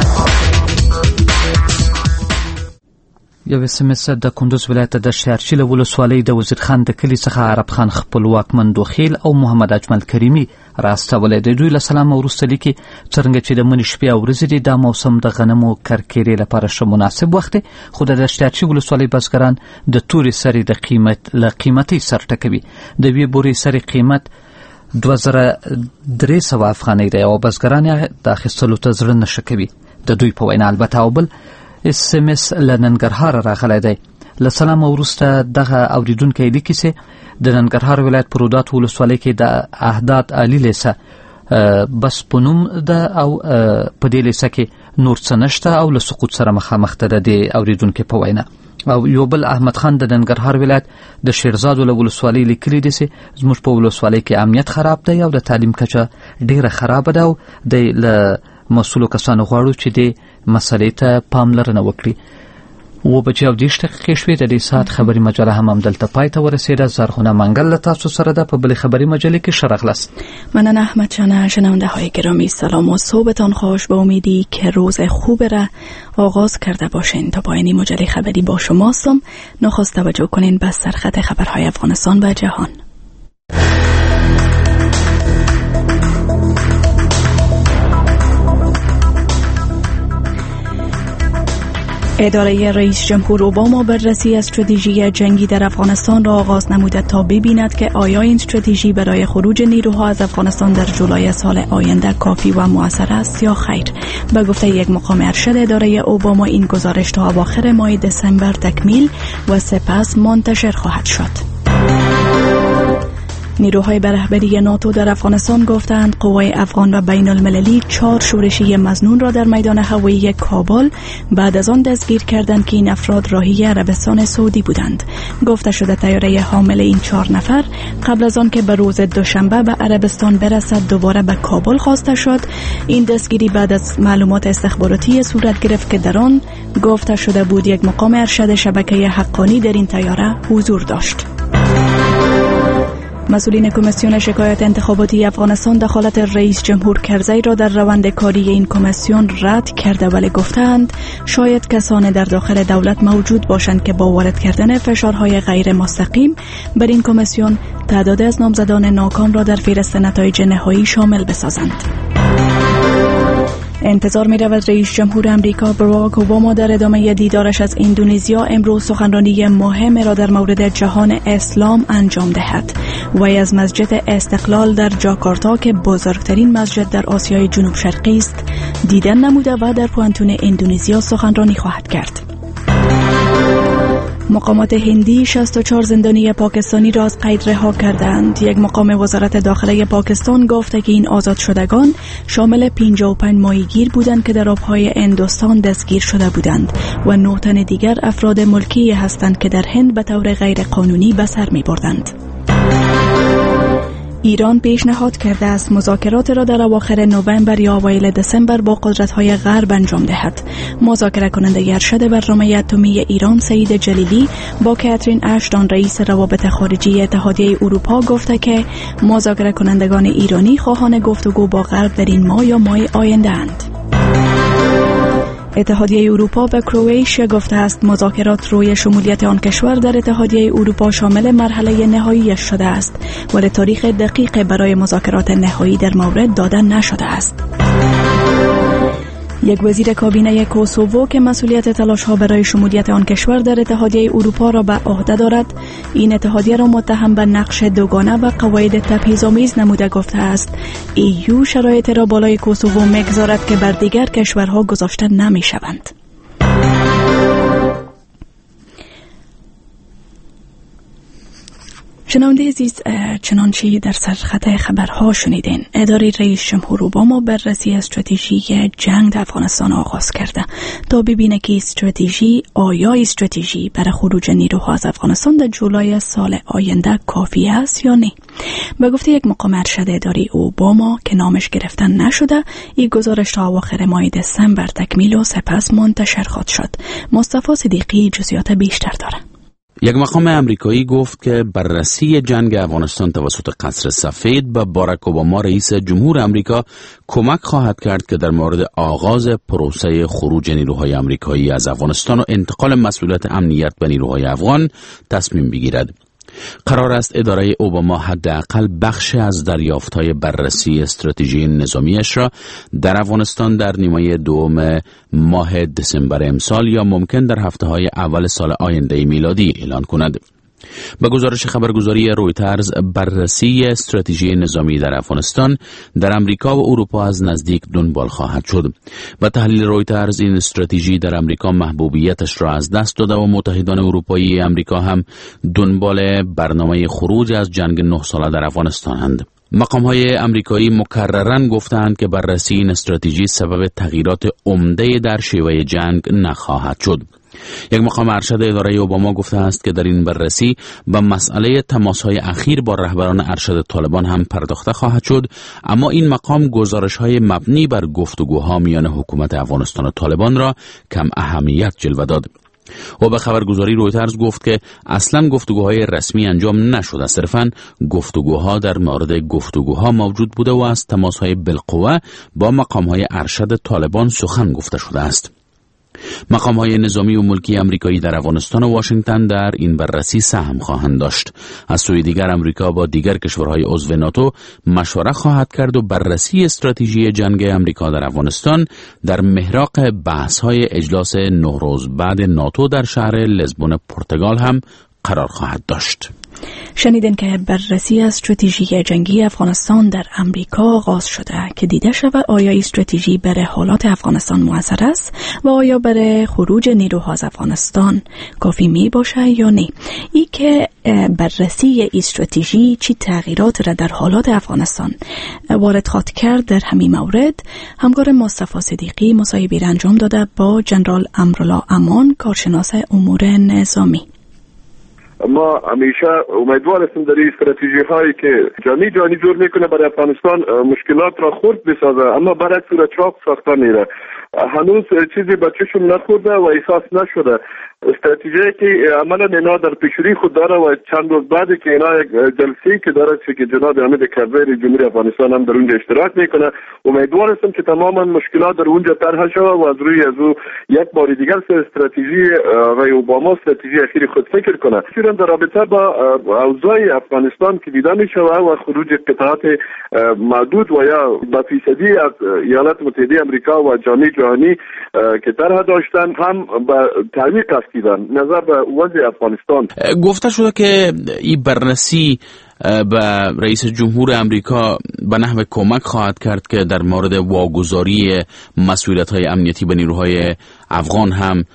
یو اس ام اس د کندوز ولایت د شهرچیل ولسوالۍ د وزیر خان د کلی څخه عرب خان خپلواک مندوخیل او محمد اجمل کریمی راستولې د دوی له سلام وروسته لیکي څرنګه چې د منی شپې او ورځې د موسم د غنمو کرکېرې لپاره ښه مناسب وخت خو د شهرچیل ولسوالۍ بزګران د تورې سرې د قیمت له قیمتي سر ټکوي. د وی بورې سرې قیمت دوه زره درې سوه افغانۍ دی او بزګران د اخیستلو ته زړه نه ښه کوي. د دوی په وینا البته او بل اس ام اس له ننګرهار راغلی دی. له سلام وروسته دغه اوریدونکی لیکي چې د ننګرهار ولایت په رودات ولسوالۍ کې د احداد علي لیسه بس په نوم ده او په دې لیسه کې نور څه نشته او له سقوط سره مخامخ ده د اوریدونکو په وینا. او یو بل احمد خان د ننګرهار ولایت د شیرزاد ولسوالۍ لیکلي دي چې زموږ په ولسوالۍ کې امنیت خراب دی او د تعلیم کچه ډیره خراب ده او د له مسؤلو کسانو غواړو چې د مسلې ته پاملرنه وکړي. و بچي او دیش دقیقې شوې د دې ساعت خبري مجله هم همدلته پای ته ورسېده. زرغونه منګل له تاسو سره ده په بلې خبري مجله کې شرغلس. مننه احمد جان. شنونده های گرامی سلام و صبحتان خوش. به امیدی که روز خوب را آغاز کرده باشین. تا پایانی مجله خبری با شما هستم. نخست توجه کنین به سرخط خبرهای افغانستان و جهان. اداره رئیس جمهور اوباما بررسی استراتژی جنگی در افغانستان را آغاز نموده تا ببیند که آیا این استراتژی برای خروج نیروها از افغانستان در جولای سال آینده کافی و مؤثر است یا خیر. به گفته یک مقام ارشد اداره اوباما این گزارش تا اواخر ماه دسامبر تکمیل و سپس منتشر خواهد شد. نیروهای به رهبری ناتو در افغانستان گفتند قوای افغان و بین المللی چهار شورشی مظنون را در میدان هوایی کابل بعد از آن دستگیر کردند که این افراد راهی عربستان سعودی بودند. گفته شده طیاره حامل این چهار نفر قبل از آن که به روز دوشنبه به عربستان برسد دوباره به کابل خواسته شد. این دستگیری بعد از معلومات استخباراتی صورت گرفت که در آن گفته شده بود یک مقام ارشد شبکه حقانی در این طیاره حضور داشت. مسئولین کمیسیون شکایت انتخاباتی افغانستان دخالت رئیس جمهور کرزی را در روند کاری این کمیسیون رد کرده ولی گفتند شاید کسان در داخل دولت موجود باشند که با وارد کردن فشارهای غیر مستقیم بر این کمیسیون تعداد از نامزدان ناکام را در فهرست نتایج نهایی شامل بسازند. انتظار می رود رئیس جمهور امریکا باراک اوباما در ادامه دیدارش از اندونزیا امروز سخنرانی مهمی را در مورد جهان اسلام انجام دهد. وی از مسجد استقلال در جاکارتا که بزرگترین مسجد در آسیای جنوب شرقی است دیدن نموده و در پوانتون اندونزیا سخنرانی خواهد کرد. مقامات هندی شصت و چهار زندانی پاکستانی را از قید رها کردند. یک مقام وزارت داخله پاکستان گفته که این آزاد شدگان شامل پنجاه و پنج ماهیگیر بودند که در آبهای هندوستان دستگیر شده بودند و نه تن دیگر افراد ملکی هستند که در هند به طور غیر قانونی به سر می بردند. ایران پیشنهاد کرده است مذاکرات را در اواخر نوامبر یا اوایل دسامبر با قدرت‌های غرب انجام دهد. مذاکره کننده ارشد برنامه اتمی ایران سعید جلیلی با کاترین اشتون رئیس روابط خارجی اتحادیه اروپا گفته که مذاکره کنندگان ایرانی خواهان گفتگو با غرب در این ماه یا ماه آینده اند. اتحادیه اروپا به کرواتیا گفته است مذاکرات روی شمولیت آن کشور در اتحادیه اروپا شامل مرحله نهایی شده است ولی تاریخ دقیق برای مذاکرات نهایی در مورد داده نشده است. یک وزیر کابینه کوسوو که مسئولیت تلاش‌ها برای شمولیت آن کشور در اتحادیه اروپا را به عهده دارد این اتحادیه را متهم به نقش دوگانه و قواعد تبعیض‌آمیز نموده گفته است ایو شرایط را بالای کوسوو می‌گذارد که بر دیگر کشورها گذاشته نمی‌شوند. شنونده عزیز، چنانچه در سرخط خبرها شنیدین اداره رئیس جمهور اوباما بررسی استراتژی جنگ در افغانستان آغاز کرده تا ببینه که استراتژی آیا استراتژی برای خروج نیروها از افغانستان در جولای سال آینده کافی است یا نه. به گفته یک مقام ارشد اداره اوباما که نامش گرفتن نشده این گزارش تا اواخر ماه دسامبر تکمیل و سپس منتشر خواهد شد. مصطفی صدیقی جزئیات بیشتر داره. یک مقام امریکایی گفت که بررسی جنگ افغانستان توسط قصر سفید به باراک اوباما رئیس جمهور امریکا کمک خواهد کرد که در مورد آغاز پروسه خروج نیروهای امریکایی از افغانستان و انتقال مسئولیت امنیت به نیروهای افغان تصمیم بگیرد. قرار است اداره اوباما حداقل بخش از دریافت‌های بررسی استراتژی نظامیش را در افغانستان در نیمه دوم ماه دسامبر امسال یا ممکن در هفته‌های اول سال آینده میلادی اعلان کند. با گزارش خبرگزاری رویترز بررسی استراتژی نظامی در افغانستان در امریکا و اروپا از نزدیک دنبال خواهد شد. با تحلیل رویترز این استراتژی در امریکا محبوبیتش را از دست داده و متحدان اروپایی امریکا هم دنبال برنامه خروج از جنگ نه ساله در افغانستانند. مقام‌های آمریکایی مکرراً گفتند که بررسی این استراتژی سبب تغییرات عمده در شیوه جنگ نخواهد شد. یک مقام ارشد اداره اوباما گفته است که در این بررسی به مسئله تماس‌های اخیر با رهبران ارشد طالبان هم پرداخته خواهد شد، اما این مقام گزارش‌های مبنی بر گفتگوها میان حکومت افغانستان و طالبان را کم اهمیت جلوه داد. و به خبرگزاری رویترز گفت که اصلا گفتگوهای رسمی انجام نشده، صرفاً گفتگوها در مورد گفتگوها موجود بوده و از تماس‌های بالقوه با مقام‌های ارشد طالبان سخن گفته شده است. مقام‌های نظامی و ملکی آمریکایی در افغانستان و واشنگتن در این بررسی سهم خواهند داشت. از سوی دیگر آمریکا با دیگر کشورهای عضو ناتو مشوره خواهد کرد و بررسی استراتژی جنگ آمریکا در افغانستان در محراق بحث‌های اجلاس نه روز بعد ناتو در شهر لزبون پرتغال هم قرار خواهد داشت. شنیدن که بررسی استراتژی جنگی افغانستان در امریکا آغاز شده که دیده شود آیا این استراتژی برای حالات افغانستان مؤثر است و آیا برای خروج نیروها از افغانستان کافی می باشه یا نه. ای که بررسی این استراتژی چی تغییرات را در حالات افغانستان وارد خواهد کرد، در همین مورد همکار مصطفی صدیقی مصاحبه را انجام داده با جنرال امرالله امان، کارشناس امور نظامی. ما همیشه امیدوار هستیم در این استراتژی هایی که جهانی جهانی جور میکنه برای افغانستان مشکلات را خرد بسازه، اما برعکس را چاق ساخته میره. هنوز چیزی به چشم نخورده و احساس نشده. استراتژی که عملا اینا در پیشروی خود داره و چند روز بعد که اینا یک جلسه‌ای که داره که جناب حامد کرزی جمهوری افغانستان هم در اونجا اشتراک میکنه، امیدوار هستم که تماما مشکلات در اونجا طرح شود و از روی از او یک بار دیگر استراتژی آقای اوباما استراتژی اخیر خود فکر کنه. چون در رابطه با اوضاع افغانستان که دیده می شود و خروج قطعات محدود و یا به فیصدی از ایالات متحده آمریکا و جامعه جهانی که طرح داشتن هم به تعمیق کشیدن نظر به وضع افغانستان. گفته شده که این بررسی به رئیس جمهور امریکا به نحو کمک خواهد کرد که در مورد واگذاری مسئولیت‌های امنیتی به نیروهای افغان هم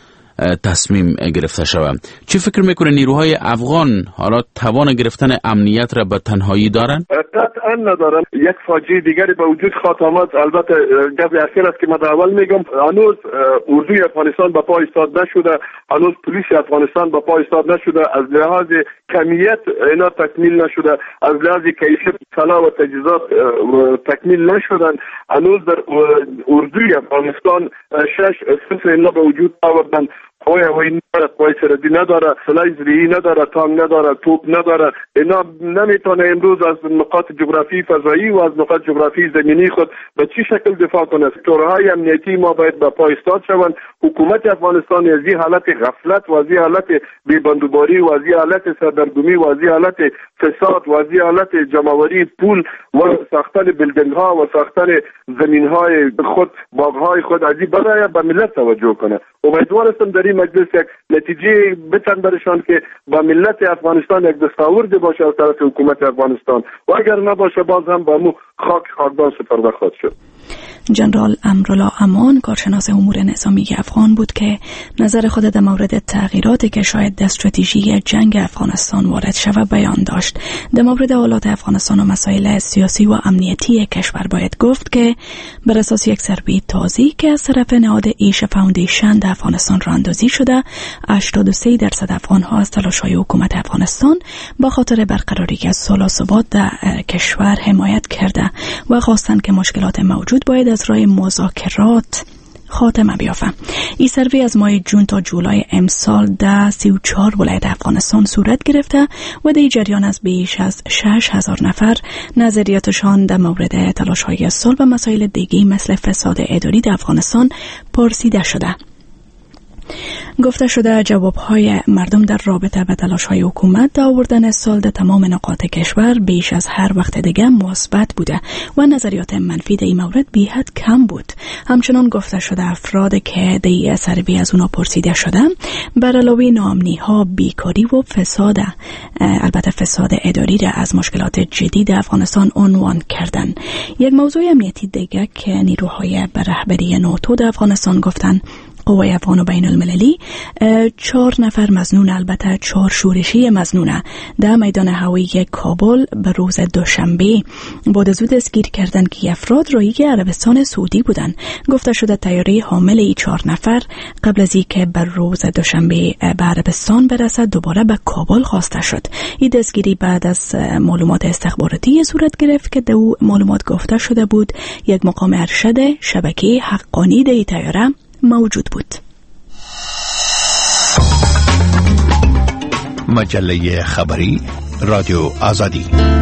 تصمیم گرفته شود. چی فکر میکنه نیروهای افغان حالا توان گرفتن امنیت را به تنهایی دارن؟ قطعا ندارن. یک فاجعه دیگری به وجود خواهد آمد. البته گپ اخیر است که من اول میگم هنوز اردوی افغانستان به پا ایستاد نشده، هنوز پلیس افغانستان به پا ایستاد نشده، از لحاظ کمیت اینا تکمیل نشده، از لحاظ کیفیت سلاح و تجهیزات تکمیل نشدن. هنوز در اردوی افغانستان شش صفر اینا به وجود آوردن. قوای هوایی نداره، قوای سرحدی نداره، سلاح زیره‌ای نداره، تانک نداره، توپ نداره. اینا نمیتونه امروز از نقاط جغرافی فضایی و از نقاط جغرافی زمینی خود به چی شکل دفاع کنه. سکتورهای امنیتی ما باید به پای ایستاد شوند. حکومت افغانستان از این حالت غفلت و از این حالت بی‌بندوباری و از این حالت سردرگمی و از این حالت فساد و از این حالت جمع‌آوری پول و ساختن بیلدینگ ها و ساختن زمین های خود، باغ های خود از این برای به ملت توجه کنه. امیدوار هستم در این مجلس یک نتیجه بتن برشان که با ملت افغانستان یک دستاورد باشه از طرف حکومت افغانستان و اگر نباشه باز هم با مو خاک خاکدان سپرده خواهد شد. جنرال امرالله امان، کارشناس امور نظامی افغان بود که نظر خود در مورد تغییراتی که شاید استراتژی جنگ افغانستان وارد شود بیان داشت. در مورد حالات افغانستان و مسائل سیاسی و امنیتی کشور باید گفت که بر اساس یک سروی تازه که از طرف نهاد ایش فاوندیشن در افغانستان راه اندازی شده، هشتاد و سه درصد افغان‌ها از تلاش‌های حکومت افغانستان با خاطر برقراری از صلح و ثبات در کشور حمایت کرده و خواستند که مشکلات موجود باید از راه مذاکرات خاتمه بیافته. این سروی از ماه جون تا جولای امسال در سی و چهار ولایت افغانستان صورت گرفته و در جریان از بیش از شش هزار نفر نظریاتشان در مورد تلاش‌های صلح و مسائل دیگه مثل فساد اداری در افغانستان پرسیده شده. گفته شده جوابهای مردم در رابطه به تلاش‌های حکومت در آوردن صلح در تمام نقاط کشور بیش از هر وقت دیگه مثبت بوده و نظریات منفی در این مورد بی حد کم بود. همچنان گفته شده افراد که در این سروی از اونا پرسیده شده بر علاوه ناامنی‌ها، بیکاری و فساد، البته فساد اداری را از مشکلات جدید افغانستان عنوان کردن. یک موضوع امنیتی دیگه که نیروهای به رهبری ناتو در افغانستان گفتن قوای افغان و بین المللی چهار نفر مظنون، البته چهار شورشی مظنونه در میدان هوایی کابل به روز دوشنبه بعد از او دستگیر کردن که افراد رایگی عربستان سعودی بودند. گفته شده طیاره حامل ای چهار نفر قبل از اینکه بر روز دوشنبه به عربستان برسد دوباره به کابل خواسته شد. این دستگیری بعد از معلومات استخباراتی صورت گرفت که در او معلومات گفته شده بود یک مقام ارشد شبکه حقانی در طیاره موجود بود. مجله خبری رادیو آزادی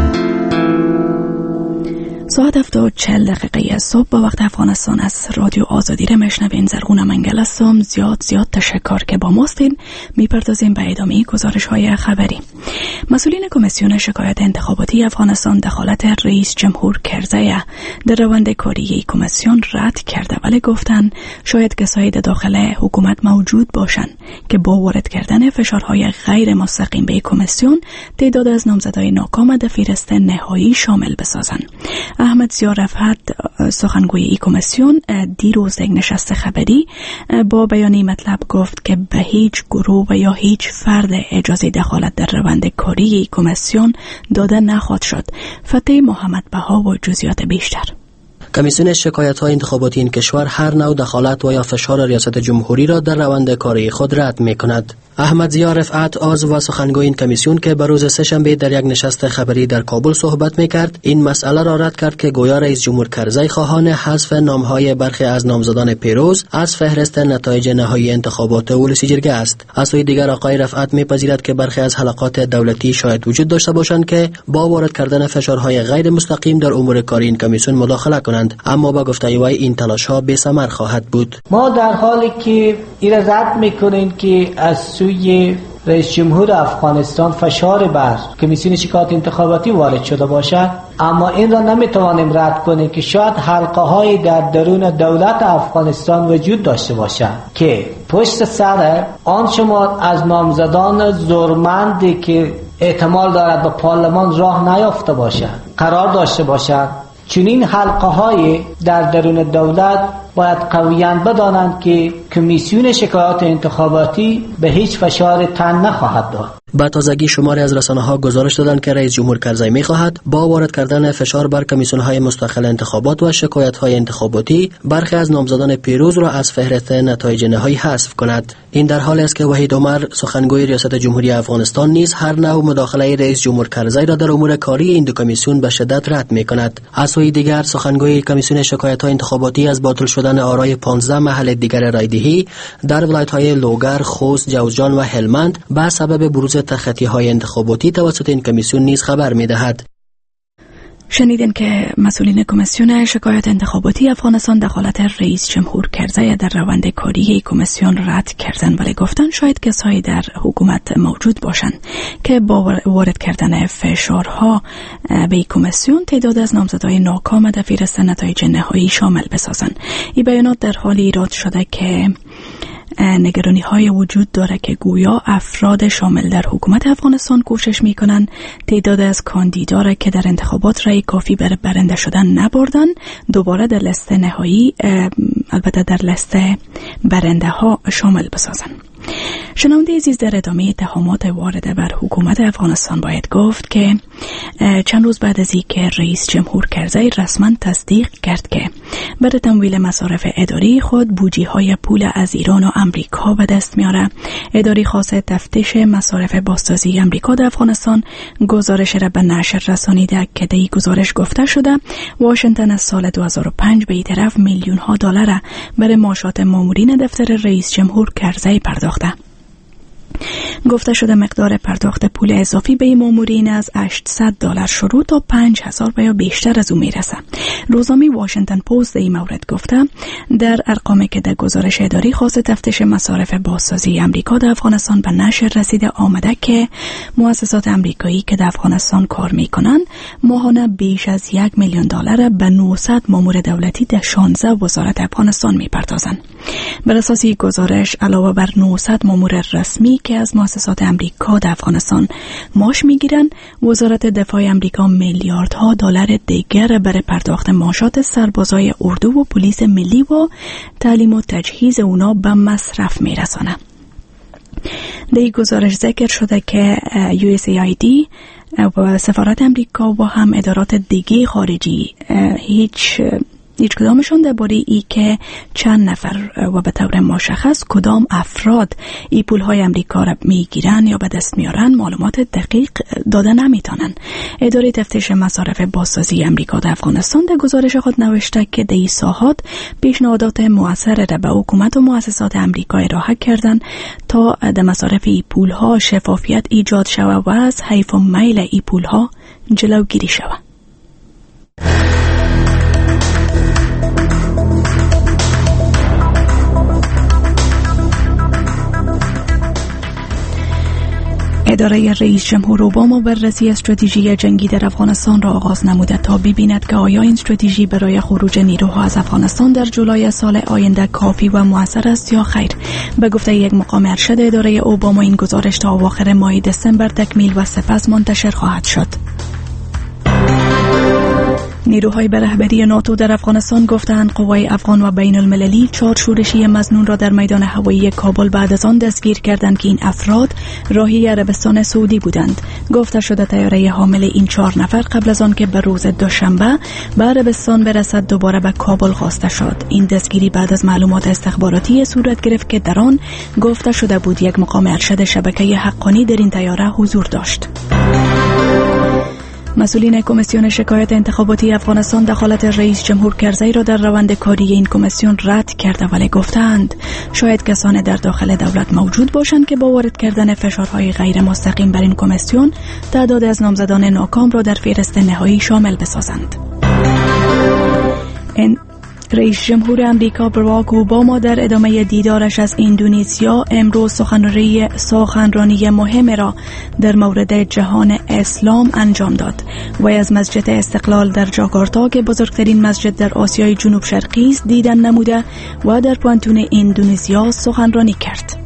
ساعت هفت و چهل دقیقه صبح با وقت افغانستان از رادیو آزادی را میشنوین. زرغون منگل هستم. زیاد زیاد تشکر که با ماستین. میپردازیم به ادامه گزارش های خبری. مسئولین کمیسیون شکایت انتخاباتی افغانستان دخالت رئیس جمهور کرزی در روند کاری کمیسیون رد کرده، ولی گفتن شاید کسایی در داخل حکومت موجود باشند که با وارد کردن فشارهای غیر مستقیم به کمیسیون تعداد از نامزدهای ناکام در فهرست نهایی شامل بسازند. احمد ضیا رفعت سخنگوی ای کمیسیون دیروز یک نشست خبری با بیانی مطلب گفت که به هیچ گروه و یا هیچ فرد اجازه دخالت در روند کاری ای کمیسیون داده نخواهد شد. فتح محمد بها و جزئیات بیشتر. کمیسیون شکایت‌های انتخاباتی این کشور هر نوع دخالت و یا فشار ریاست جمهوری را در روند کاری خود رد می‌کند. احمد ضیا رفعت عضو و سخنگوی این کمیسیون که بر روز سه‌شنبه در یک نشست خبری در کابل صحبت می‌کرد، این مسئله را رد کرد که گویا رئیس جمهور کرزی خواهان حذف نام‌های برخی از نامزدان پیروز از فهرست نتایج نهایی انتخابات ولسی جرگه است. از سوی دیگر آقای رفعت می‌پذیرد که برخی از حلقات دولتی شاید وجود داشته باشند که با وارد کردن فشارهای غیر مستقیم در امور کاری این کمیسیون مداخله کنند، اما با گفته وی این تلاش‌ها بی‌ثمر خواهد بود. ما در حالی که ایراد رد می‌کنیم که از سوی رئیس جمهور افغانستان فشار بر کمیسیون شکایت انتخاباتی وارد شده باشد، اما این را نمیتوانیم رد کنیم که شاید حلقه های در درون دولت افغانستان وجود داشته باشند که پشت سر آن شما از نامزدان زورمندی که احتمال دارد به پارلمان راه نیافته باشند قرار داشته باشند. چنین حلقه های در درون دولت باید قویاً بدانند که کمیسیون شکایات انتخاباتی به هیچ فشار تن نخواهد داد. با تازگی شماری از رسانه‌ها گزارش دادند که رئیس جمهور کرزی می‌خواهد با وارد کردن فشار بر کمیسیون‌های مستقل انتخابات و شکایت‌های انتخاباتی برخی از نامزدان پیروز را از فهرست نتایج نهایی حذف کند. این در حالی است که وحید عمر سخنگوی ریاست جمهوری افغانستان نیز هر نوع مداخله رئیس جمهور کرزی را در امور کاری این دو کمیسیون به شدت رد می‌کند. از سوی دیگر سخنگوی کمیسیون شکایت‌های انتخاباتی از باطل شدن آرای پانزده محل دیگر رایدهی در ولایت‌های لوگر، خوست، جوزجان و هلمند به سبب بروز تخطی‌های انتخاباتی توسط این کمیسیون نیز خبر می‌دهد. شنیدین که مسئولین کمیسیون شکایت انتخاباتی افغانستان دخالت رئیس جمهور کرزی در روند کاری کمیسیون رد کردن، ولی گفتن شاید کسایی در حکومت موجود باشند که با وارد کردن فشارها به کمیسیون تعداد از نامزدهای ناکام در فهرست نتایج نهایی شامل بسازند. این بیانات در حالی ایراد شده که نگرانی های وجود داره که گویا افراد شامل در حکومت افغانستان کوشش میکنن تعداد از کاندیدا را که در انتخابات رای کافی بر برنده شدن نبردن دوباره در لیست نهایی، البته در لیست برنده ها شامل بسازن. شنونده عزیز، در ادامه اتهامات وارده بر حکومت افغانستان باید گفت که چند روز بعد از اینکه رئیس جمهور کرزی رسما تصدیق کرد که برای تمویل مصارف اداری خود بودجه های پول از ایران و امریکا به دست میاره، اداره خاص تفتیش مصارف بازسازی امریکا در افغانستان گزارش را به نشر رسانیده که در این گزارش گفته شده واشنگتن از سال دو هزار و پنج به این طرف میلیون ها دلار برای معاشات مامورین دفتر رئیس جمهور کرزی پرداخته. گفته شده مقدار پرداخت پول اضافی به این مامورین از هشتصد دلار شروع تا پنج هزار و یا بیشتر از او میرسه. روزنامه واشنگتن پست در این مورد گفته در ارقامی که در گزارش اداری خاص تفتیش مصارف بازسازی امریکا در افغانستان به نشر رسیده آمده که مؤسسات امریکایی که در افغانستان کار میکنن ماهانه بیش از یک میلیون دلار به نهصد مامور دولتی در شانزده وزارت افغانستان میپردازند. بر اساس این گزارش علاوه بر نهصد مامور رسمی که از مؤسسات امریکا در افغانستان معاش میگیرن، وزارت دفاع امریکا میلیاردها دلار دیگر برای پرداخت معاشات سربازای اردو و پلیس ملی و تعلیم و تجهیز اونا به مصرف میرسانه. در این گزارش ذکر شده که یو اس ای آی دی و سفارت امریکا و هم ادارات دیگه خارجی هیچ هیچ کدامشون درباره ای که چند نفر و به طور مشخص کدام افراد ای پولهای امریکا را میگیرن یا به دست میارن معلومات دقیق داده نمیتونن. اداره تفتیش مصارف بازسازی امریکا در افغانستان در گزارش خود نوشته که در این ساحات پیشنهادات مؤثر را به حکومت و مؤسسات امریکا ارائه کردن تا در مصارف ای پولها شفافیت ایجاد شود و از حیف و میل ای پولها جلوگیری شود. اداره رئیس جمهور اوباما بررسی استراتژی جنگی در افغانستان را آغاز نموده تا ببیند که آیا این استراتژی برای خروج نیروها از افغانستان در جولای سال آینده کافی و مؤثر است یا خیر. به گفته یک مقام ارشد اداره اوباما این گزارش تا اواخر ماه دسامبر تکمیل و سپس منتشر خواهد شد. نیروهای به رهبری ناتو در افغانستان گفتند قوای افغان و بین المللی چهار شورشی مظنون را در میدان هوایی کابل بعد از آن دستگیر کردند که این افراد راهی عربستان سعودی بودند. گفته شده طیاره حامل این چهار نفر قبل از آن که به روز دوشنبه به عربستان برسد دوباره به کابل خواسته شد. این دستگیری بعد از معلومات استخباراتی صورت گرفت که در آن گفته شده بود یک مقام ارشد شبکه حقانی در این طیاره حضور داشت. مسئولین کمیسیون شکایت انتخاباتی افغانستان دخالت رئیس جمهور کرزی را در روند کاری این کمیسیون رد کرده، ولی گفتند شاید کسان در داخل دولت موجود باشند که با وارد کردن فشارهای غیر مستقیم بر این کمیسیون تعداد از نامزدان ناکام را در فهرست نهایی شامل بسازند. این رئیس جمهور امریکا باراک اوباما در ادامه دیدارش از اندونزیا امروز سخنرانی سخنرانی مهم را در مورد جهان اسلام انجام داد و از مسجد استقلال در جاکارتا که بزرگترین مسجد در آسیای جنوب شرقی است دیدن نموده و در پانتون اندونزیا سخنرانی کرد.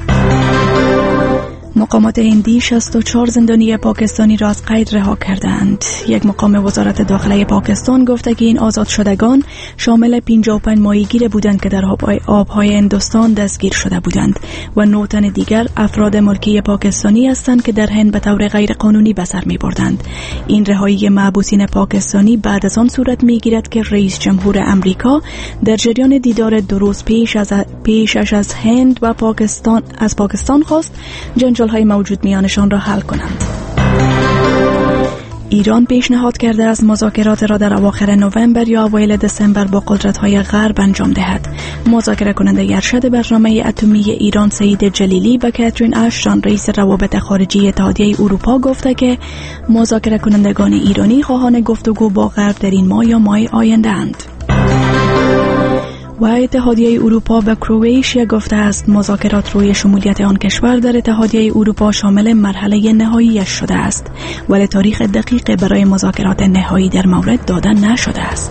مقامات هندی شصت و چهار زندانی پاکستانی را از قید رها کردند. یک مقام وزارت داخله پاکستان گفته که این آزاد شدگان شامل پنجاه و پنج ماهیگیر بودند که در آبهای هندوستان دستگیر شده بودند و نه تن دیگر افراد ملکی پاکستانی هستند که در هند به طور غیر قانونی به سر می بردند. این رهایی محبوسین پاکستانی بعد از آن صورت می گیرد که رئیس جمهور امریکا در جریان دیدار دو روز پیش از پیشش از هند و پاکستان از پاکستان خواست جنجال های موجود میانشان را حل کنند. ایران پیشنهاد کرده است مذاکرات را در اواخر نوامبر یا اوایل دسامبر با قدرت‌های غرب انجام دهد. مذاکره کننده ارشد برنامه اتمی ایران سعید جلیلی به کاترین اشتون رئیس روابط خارجی اتحادیه اروپا گفته که مذاکره کنندگان ایرانی خواهان گفتگو با غرب در این ماه یا ماه آینده اند. و اتحادیه اروپا به کرواتیا گفته است مذاکرات روی شمولیت آن کشور در اتحادیه اروپا شامل مرحله نهاییش شده است، ولی تاریخ دقیق برای مذاکرات نهایی در مورد داده نشده است.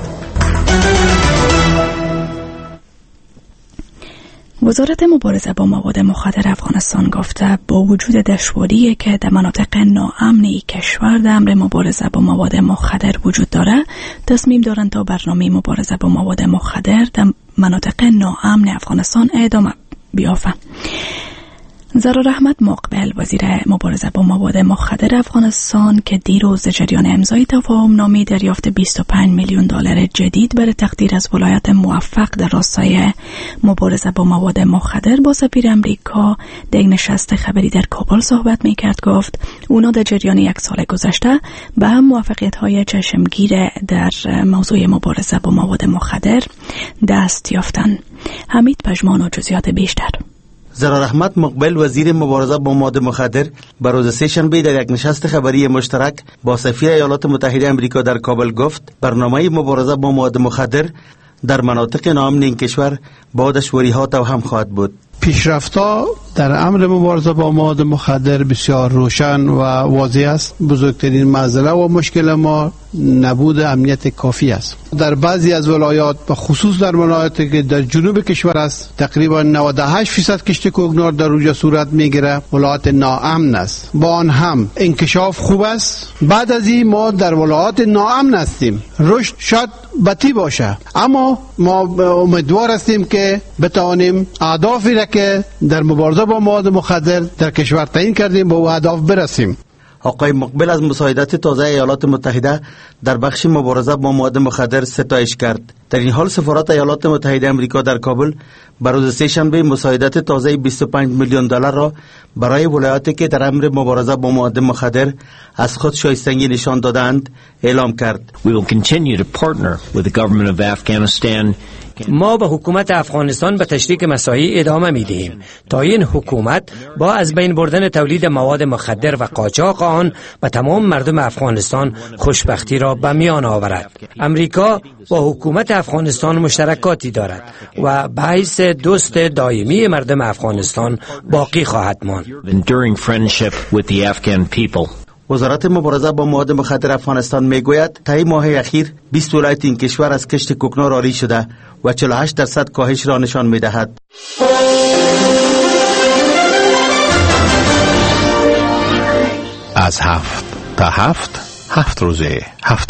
وزارت مبارزه با مواد مخدر افغانستان گفته با وجود دشواری که در مناطق ناامن کشور در امر مبارزه با مواد مخدر وجود داره، تصمیم دارند تا برنامه مبارزه با مواد مخدر در مناطق ناامن افغانستان ادامه بیافته. ضرار احمد مقبل وزیر مبارزه با مواد مخدر افغانستان که دیروز جریان امضای تفاهم نامه دریافت بیست و پنج میلیون دلار جدید برای تقدیر از ولایت موفق در راستای مبارزه با مواد مخدر با سفیر امریکا در نشست خبری در کابل صحبت می‌کرد، گفت اونا در جریان یک سال گذشته به هم موفقیت‌های چشمگیر در موضوع مبارزه با مواد مخدر دست یافتند. حمید پژمان و جزئیات بیشتر. ضرار احمد مقبل وزیر مبارزه با مواد مخدر بر روز سه‌شنبه در یک نشست خبری مشترک با سفیر ایالات متحده آمریکا در کابل گفت برنامه مبارزه با مواد مخدر در مناطق ناامن این کشور با دشواری‌ها توأم خواهد بود. پیشرفت‌ها در امر مبارزه با مواد مخدر بسیار روشن و واضح است. بزرگترین معضله و مشکل ما نبود امنیت کافی است. در بعضی از ولایات و خصوص در ولایاتی که در جنوب کشور است تقریبا نود و هشت درصد کشت کوکنار در اونجا صورت میگیره. ولایات ناامن است. با آن هم انکشاف خوب است. بعد از این ما در ولایات ناامن هستیم. رشد شاید بطی باشه اما ما امیدوار هستیم که بتوانیم اهدافی را که در مبارزه با مواد مخدر در کشور تعیین کردیم به او اهداف برسیم. آقای مقبل از مساعدت تازه ایالات متحده در بخش مبارزه با مواد مخدر ستایش کرد. در این حال سفارت ایالات متحده آمریکا در کابل بر روز سه‌شنبه مساعدت تازه بیست و پنج میلیون دلار را برای ولایاتی که در امر مبارزه با مواد مخدر از خود شایستگی نشان دادند اعلام کرد. We will continue to partner with the government of Afghanistan. ما به حکومت افغانستان به تشریک مساعی ادامه می‌دهیم تا این حکومت با از بین بردن تولید مواد مخدر و قاچاق آن به تمام مردم افغانستان خوشبختی را به میان آورد. امریکا با حکومت افغانستان مشترکاتی دارد و به حیث دوست دائمی مردم افغانستان باقی خواهد ماند. وزارت مبارزه با مواد مخدر افغانستان میگوید طی ماه اخیر بیست ولایت این کشور از کشت کوکنار عاری شده و چهل و هشت درصد کاهش را نشان میدهد. از هفت تا هفت هفت روزه هفته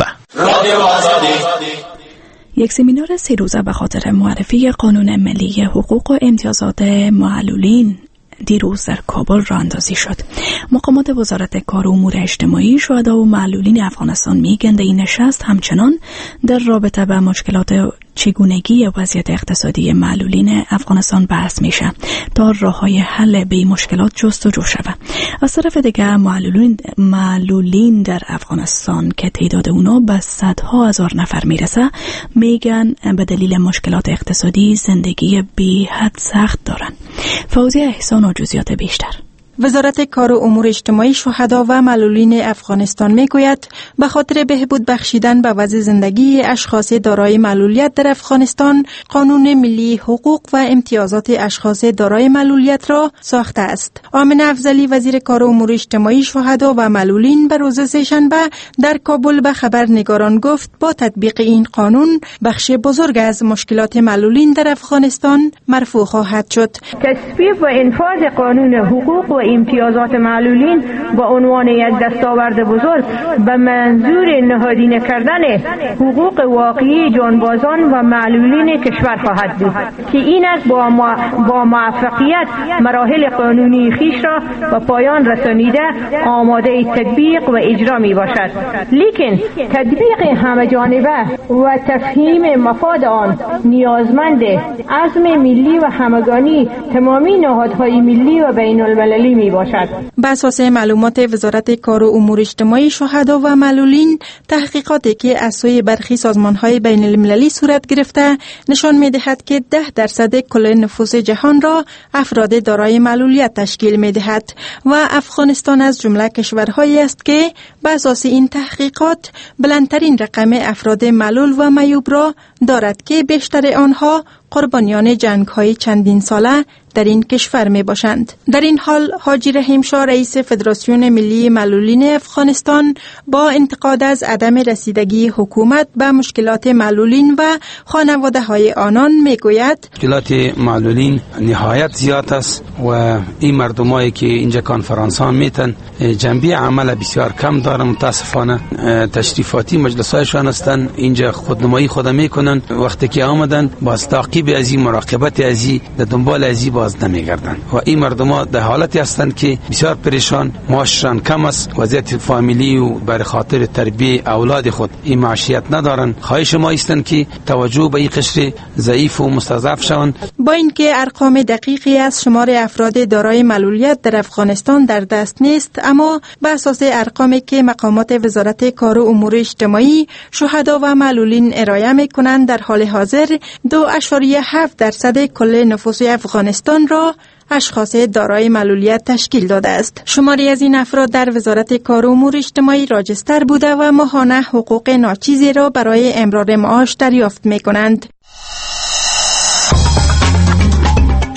یک سمینار سه روزه به خاطر معرفی قانون ملی حقوق و امتیازات معلولین دیروز در کابل راه اندازی شد. مقامات وزارت کار و امور اجتماعی، شهدا و معلولین افغانستان میگند این نشست همچنان در رابطه با مشکلات چگونگی وضعیت اقتصادی معلولین افغانستان بحث میشه تا راههای حل به این مشکلات جستجو شود. از طرف دیگه معلولین معلولین در افغانستان که تعداد اونا به صدها هزار نفر میرسه میگن به دلیل مشکلات اقتصادی زندگی بی حد سخت دارن. فوزیه احسان و جزئیات بیشتر. وزارت کار و امور اجتماعی شهدا و معلولین افغانستان میگوید به خاطر بهبود بخشیدن به وضع زندگی اشخاص دارای معلولیت در افغانستان قانون ملی حقوق و امتیازات اشخاص دارای معلولیت را ساخته است. آمنه افضلی وزیر کار و امور اجتماعی شهدا و معلولین به روز سه‌شنبه در کابل به خبرنگاران گفت با تطبیق این قانون بخش بزرگ از مشکلات معلولین در افغانستان مرفوع خواهد شد. تصویب و انفاذ قانون حقوق و امتیازات معلولین با عنوان یک دستاورد بزرگ به منظور نهادینه کردن حقوق واقعی جانبازان و معلولین کشور خواهد بود که این است با با موفقیت مراحل قانونی خیش را به پایان رسانیده آماده تطبیق و اجرا می باشد. لیکن تطبیق همه جانبه و تفهیم مفاد آن نیازمند عزم ملی و همگانی تمامی نهادهای ملی و بین المللی می باشد. بر اساس معلومات وزارت کار و امور اجتماعی شهدا و معلولین تحقیقاتی که از سوی برخی سازمان‌های بین المللی صورت گرفته نشان می‌دهد که ده درصد کل نفوس جهان را افراد دارای معلولیت تشکیل می‌دهد و افغانستان از جمله کشورهایی است که بر اساس این تحقیقات بلندترین رقم افراد معلول و معیوب را دارد که بیشتر آنها قربانیان جنگ‌های چندین ساله در این کشور می باشند. در این حال حاجی رحیم شاه رئیس فدراسیون ملی معلولین افغانستان با انتقاد از عدم رسیدگی حکومت به مشکلات معلولین و خانواده های آنان می گوید مشکلات معلولین نهایت زیاد است و این مردمایی که اینجا کنفرانس ها میتن جنبه عمل بسیار کم دارن. متاسفانه تشریفاتی مجلس هایشان هستن اینجا خودنمایی خود میکنن، وقتی که آمدن باز تعقیب از این مراقبت از این در دنبال از این باز نمیگردن و این مردم ها در حالتی هستند که بسیار پریشان، معاششان کم است، وضعیت فامیلی و برای خاطر تربیت اولاد خود این معاشیت ندارن. خواهش ما است که توجه به این قشر ضعیف و مستضعف شوند. با اینکه ارقام دقیقی از شمار افراد دارای معلولیت در افغانستان در دست نیست، اما بر اساس ارقامی که مقامات وزارت کار و امور اجتماعی شهدا و معلولین ارائه می‌کنند در حال حاضر دو اشاریه هفت درصد کل نفوس افغانستان را اشخاص دارای معلولیت تشکیل داده است. شماری از این افراد در وزارت کار و امور اجتماعی راجستر بوده و ماهانه حقوق ناچیزی را برای امرار معاش دریافت می کنند.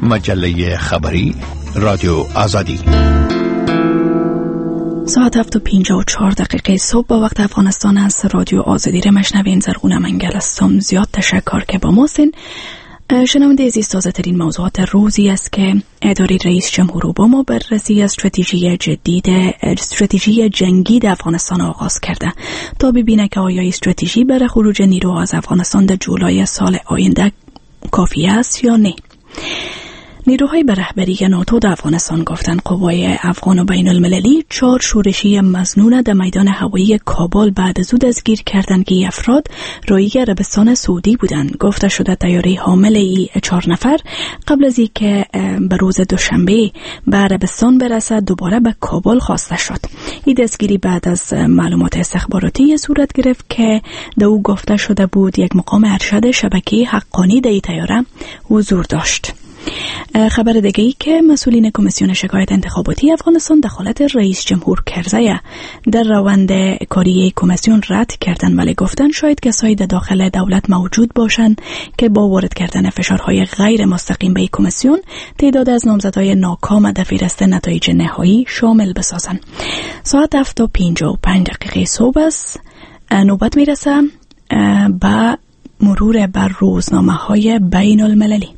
مجله خبری رادیو آزادی. ساعت هفت و پینجاه و چهار دقیقه صبح با وقت افغانستان از رادیو آزادی را مشنوین. زرغون منگل هستم. زیاد تشکر که با ما سین. شنونده عزیز، تازه ترین موضوعات روزی است که اداره رئیس جمهور اوباما بررسی استراتژی جدید استراتژی جنگی در افغانستان آغاز کرده تا ببینه که آیا استراتژی برای خروج نیروها از افغانستان در جولای سال آینده کافی است یا نه. نیروهای به رهبری ناتو در افغانستان گفتند قوای افغان و بین المللی چهار شورشی مظنون در میدان هوایی کابل بعد از او دستگیر کردند که افراد رایی عربستان سعودی بودند. گفته شده طیاره حامل ای چهار نفر قبل از اینکه به روز دوشنبه به عربستان برسد دوباره به کابل خواسته شد. این دستگیری بعد از معلومات استخباراتی صورت گرفت که در او گفته شده بود یک مقام ارشد شبکه حقانی در این طیاره حضور داشت. خبر دیگه ای که مسئولین کمیسیون شکایت انتخاباتی افغانستان دخالت رئیس جمهور کرزی در روند کاری کمیسیون رد کردن، ولی گفتن شاید کسایی در داخل دولت موجود باشند که با وارد کردن فشارهای غیر مستقیم به کمیسیون تعداد از نامزدهای ناکام در فهرست نتایج نهایی شامل بسازند. ساعت هفت و پنجاه و پنج دقیقه صبح است. نوبت میرسه به مرور بر روزنامه های بین المللی.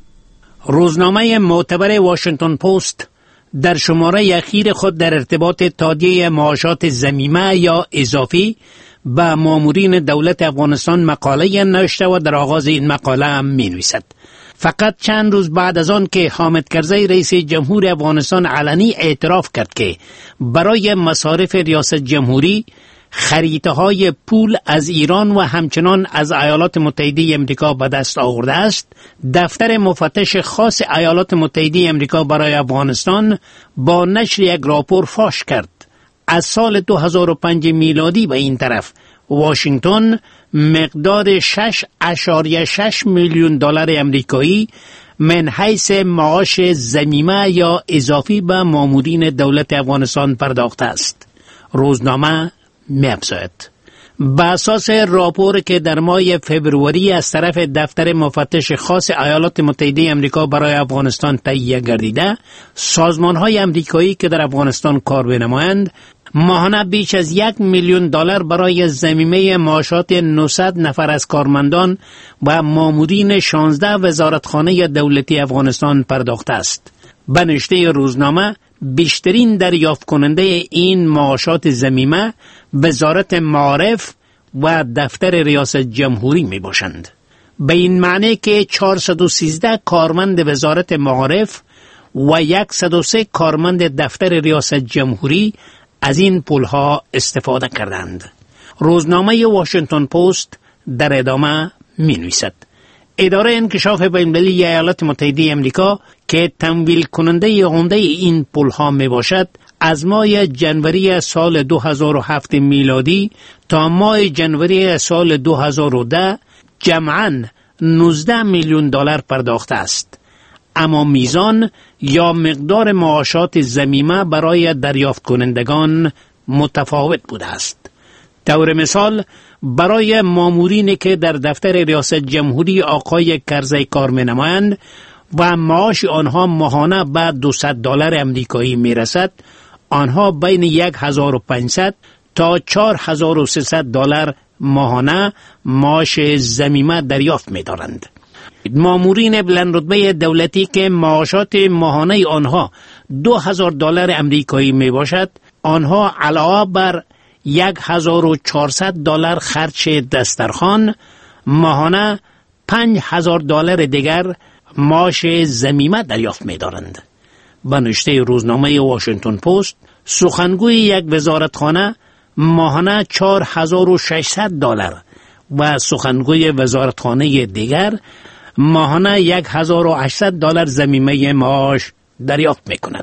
روزنامه معتبر واشنگتن پست در شماره اخیر خود در ارتباط تادیه معاشات ضمیمه یا اضافی به مامورین دولت افغانستان مقاله نوشته و در آغاز این مقاله هم می نویسد: فقط چند روز بعد از آن که حامد کرزی رئیس جمهور افغانستان علنی اعتراف کرد که برای مصارف ریاست جمهوری خریطه های پول از ایران و همچنان از ایالات متحده امریکا به دست آورده است، دفتر مفتش خاص ایالات متحده امریکا برای افغانستان با نشر یک راپور فاش کرد از سال دو هزار و پنج میلادی به این طرف واشنگتن مقدار شش اشاریه شش میلیون دلار امریکایی من حیث معاش ضمیمه یا اضافی به مامورین دولت افغانستان پرداخته است. روزنامه می‌افزاید: به اساس راپور که در ماه فبروری از طرف دفتر مفتش خاص ایالات متحده امریکا برای افغانستان تهیه گردیده، سازمان‌های امریکایی که در افغانستان کار می‌نمایند ماهانه بیش از یک میلیون دلار برای ضمیمه معاشات نهصد نفر از کارمندان و مامورین شانزده وزارتخانه دولتی افغانستان پرداخته است. به نوشته روزنامه، بیشترین دریافت کننده این معاشات ضمیمه وزارت معارف و دفتر ریاست جمهوری می باشند. به این معنی که چهارصد و سیزده کارمند وزارت معارف و صد و سه کارمند دفتر ریاست جمهوری از این پولها استفاده کردند. روزنامه واشنگتن پست در ادامه می نویسد: اداره انکشاف بین‌المللی ایالات متحده امریکا که تمویل کننده عمده این پولها می باشد، از ماه جنوری سال دو هزار و هفت میلادی تا ماه جنوری سال دو هزار و ده جمعاً نوزده میلیون دلار پرداخته است. اما میزان یا مقدار معاشات ضمیمه برای دریافت کنندگان متفاوت بوده است. طور مثال، برای مامورینی که در دفتر ریاست جمهوری آقای کرزی کار می‌نمایند و معاش آنها ماهانه به دویست دلار امریکایی میرسد، آنها بین یک هزار و پانصد تا چهار هزار و سیصد دلار ماهانه معاش ضمیمه دریافت می‌دارند. مامورین بلند رتبه دولتی که معاشات ماهانه آنها دو هزار دلار امریکایی می باشد، آنها علاوه بر یک هزار و چهارصد دلار خرج دسترخوان ماهانه پنج هزار دلار دیگر معاش ضمیمه دریافت می دارند. به نوشته روزنامه واشنگتن پست، سخنگوی یک وزارتخانه ماهانه چهار هزار و ششصد دلار و سخنگوی وزارتخانه دیگر ماهانه یک هزار و هشتصد دلار ضمیمه معاش دریافت می کند.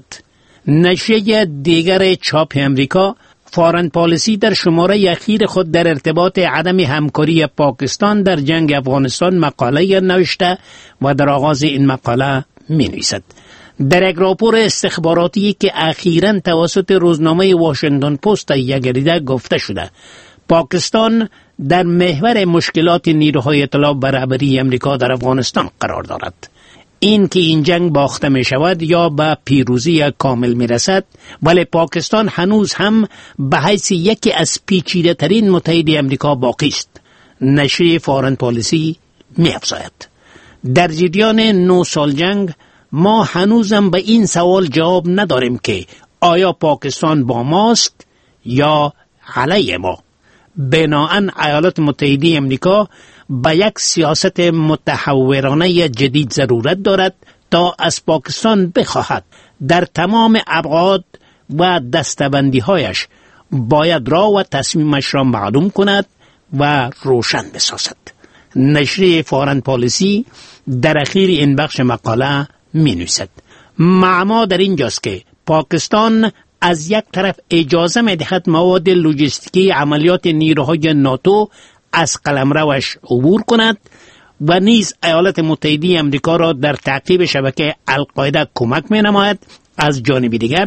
نشریه دیگر چاپ امریکا، فارن پالیسی، در شماره اخیر خود در ارتباط عدم همکاری پاکستان در جنگ افغانستان مقاله نوشته و در آغاز این مقاله می نویسد: در یک راپور استخباراتی که اخیراً توسط روزنامه واشنگتن پست تهیه گردیده گفته شده پاکستان در محور مشکلات نیروهای اطلاع و رهبری امریکا در افغانستان قرار دارد. این که این جنگ باخته می شود یا به پیروزی کامل می رسد، ولی پاکستان هنوز هم به حیث یکی از پیچیده ترین متحد امریکا باقی است. نشریه فارن پالیسی می افزاید در جریان نو سال جنگ ما هنوزم به این سوال جواب نداریم که آیا پاکستان با ماست یا علیه ما. بناهن ایالات متحده امریکا به یک سیاست متحورانه جدید ضرورت دارد تا از پاکستان بخواهد در تمام ابعاد و دستبندی هایش باید راه و تصمیمش را معلوم کند و روشن بسازد. نشریه فارن پالیسی در اخیر این بخش مقاله می نویسد معما در اینجاست که پاکستان از یک طرف اجازه می دهد مواد لوجستیکی عملیات نیروهای ناتو از قلمروش عبور کند و نیز ایالات متحده امریکا را در تعقیب شبکه القاعده کمک می نماید. از جانب دیگر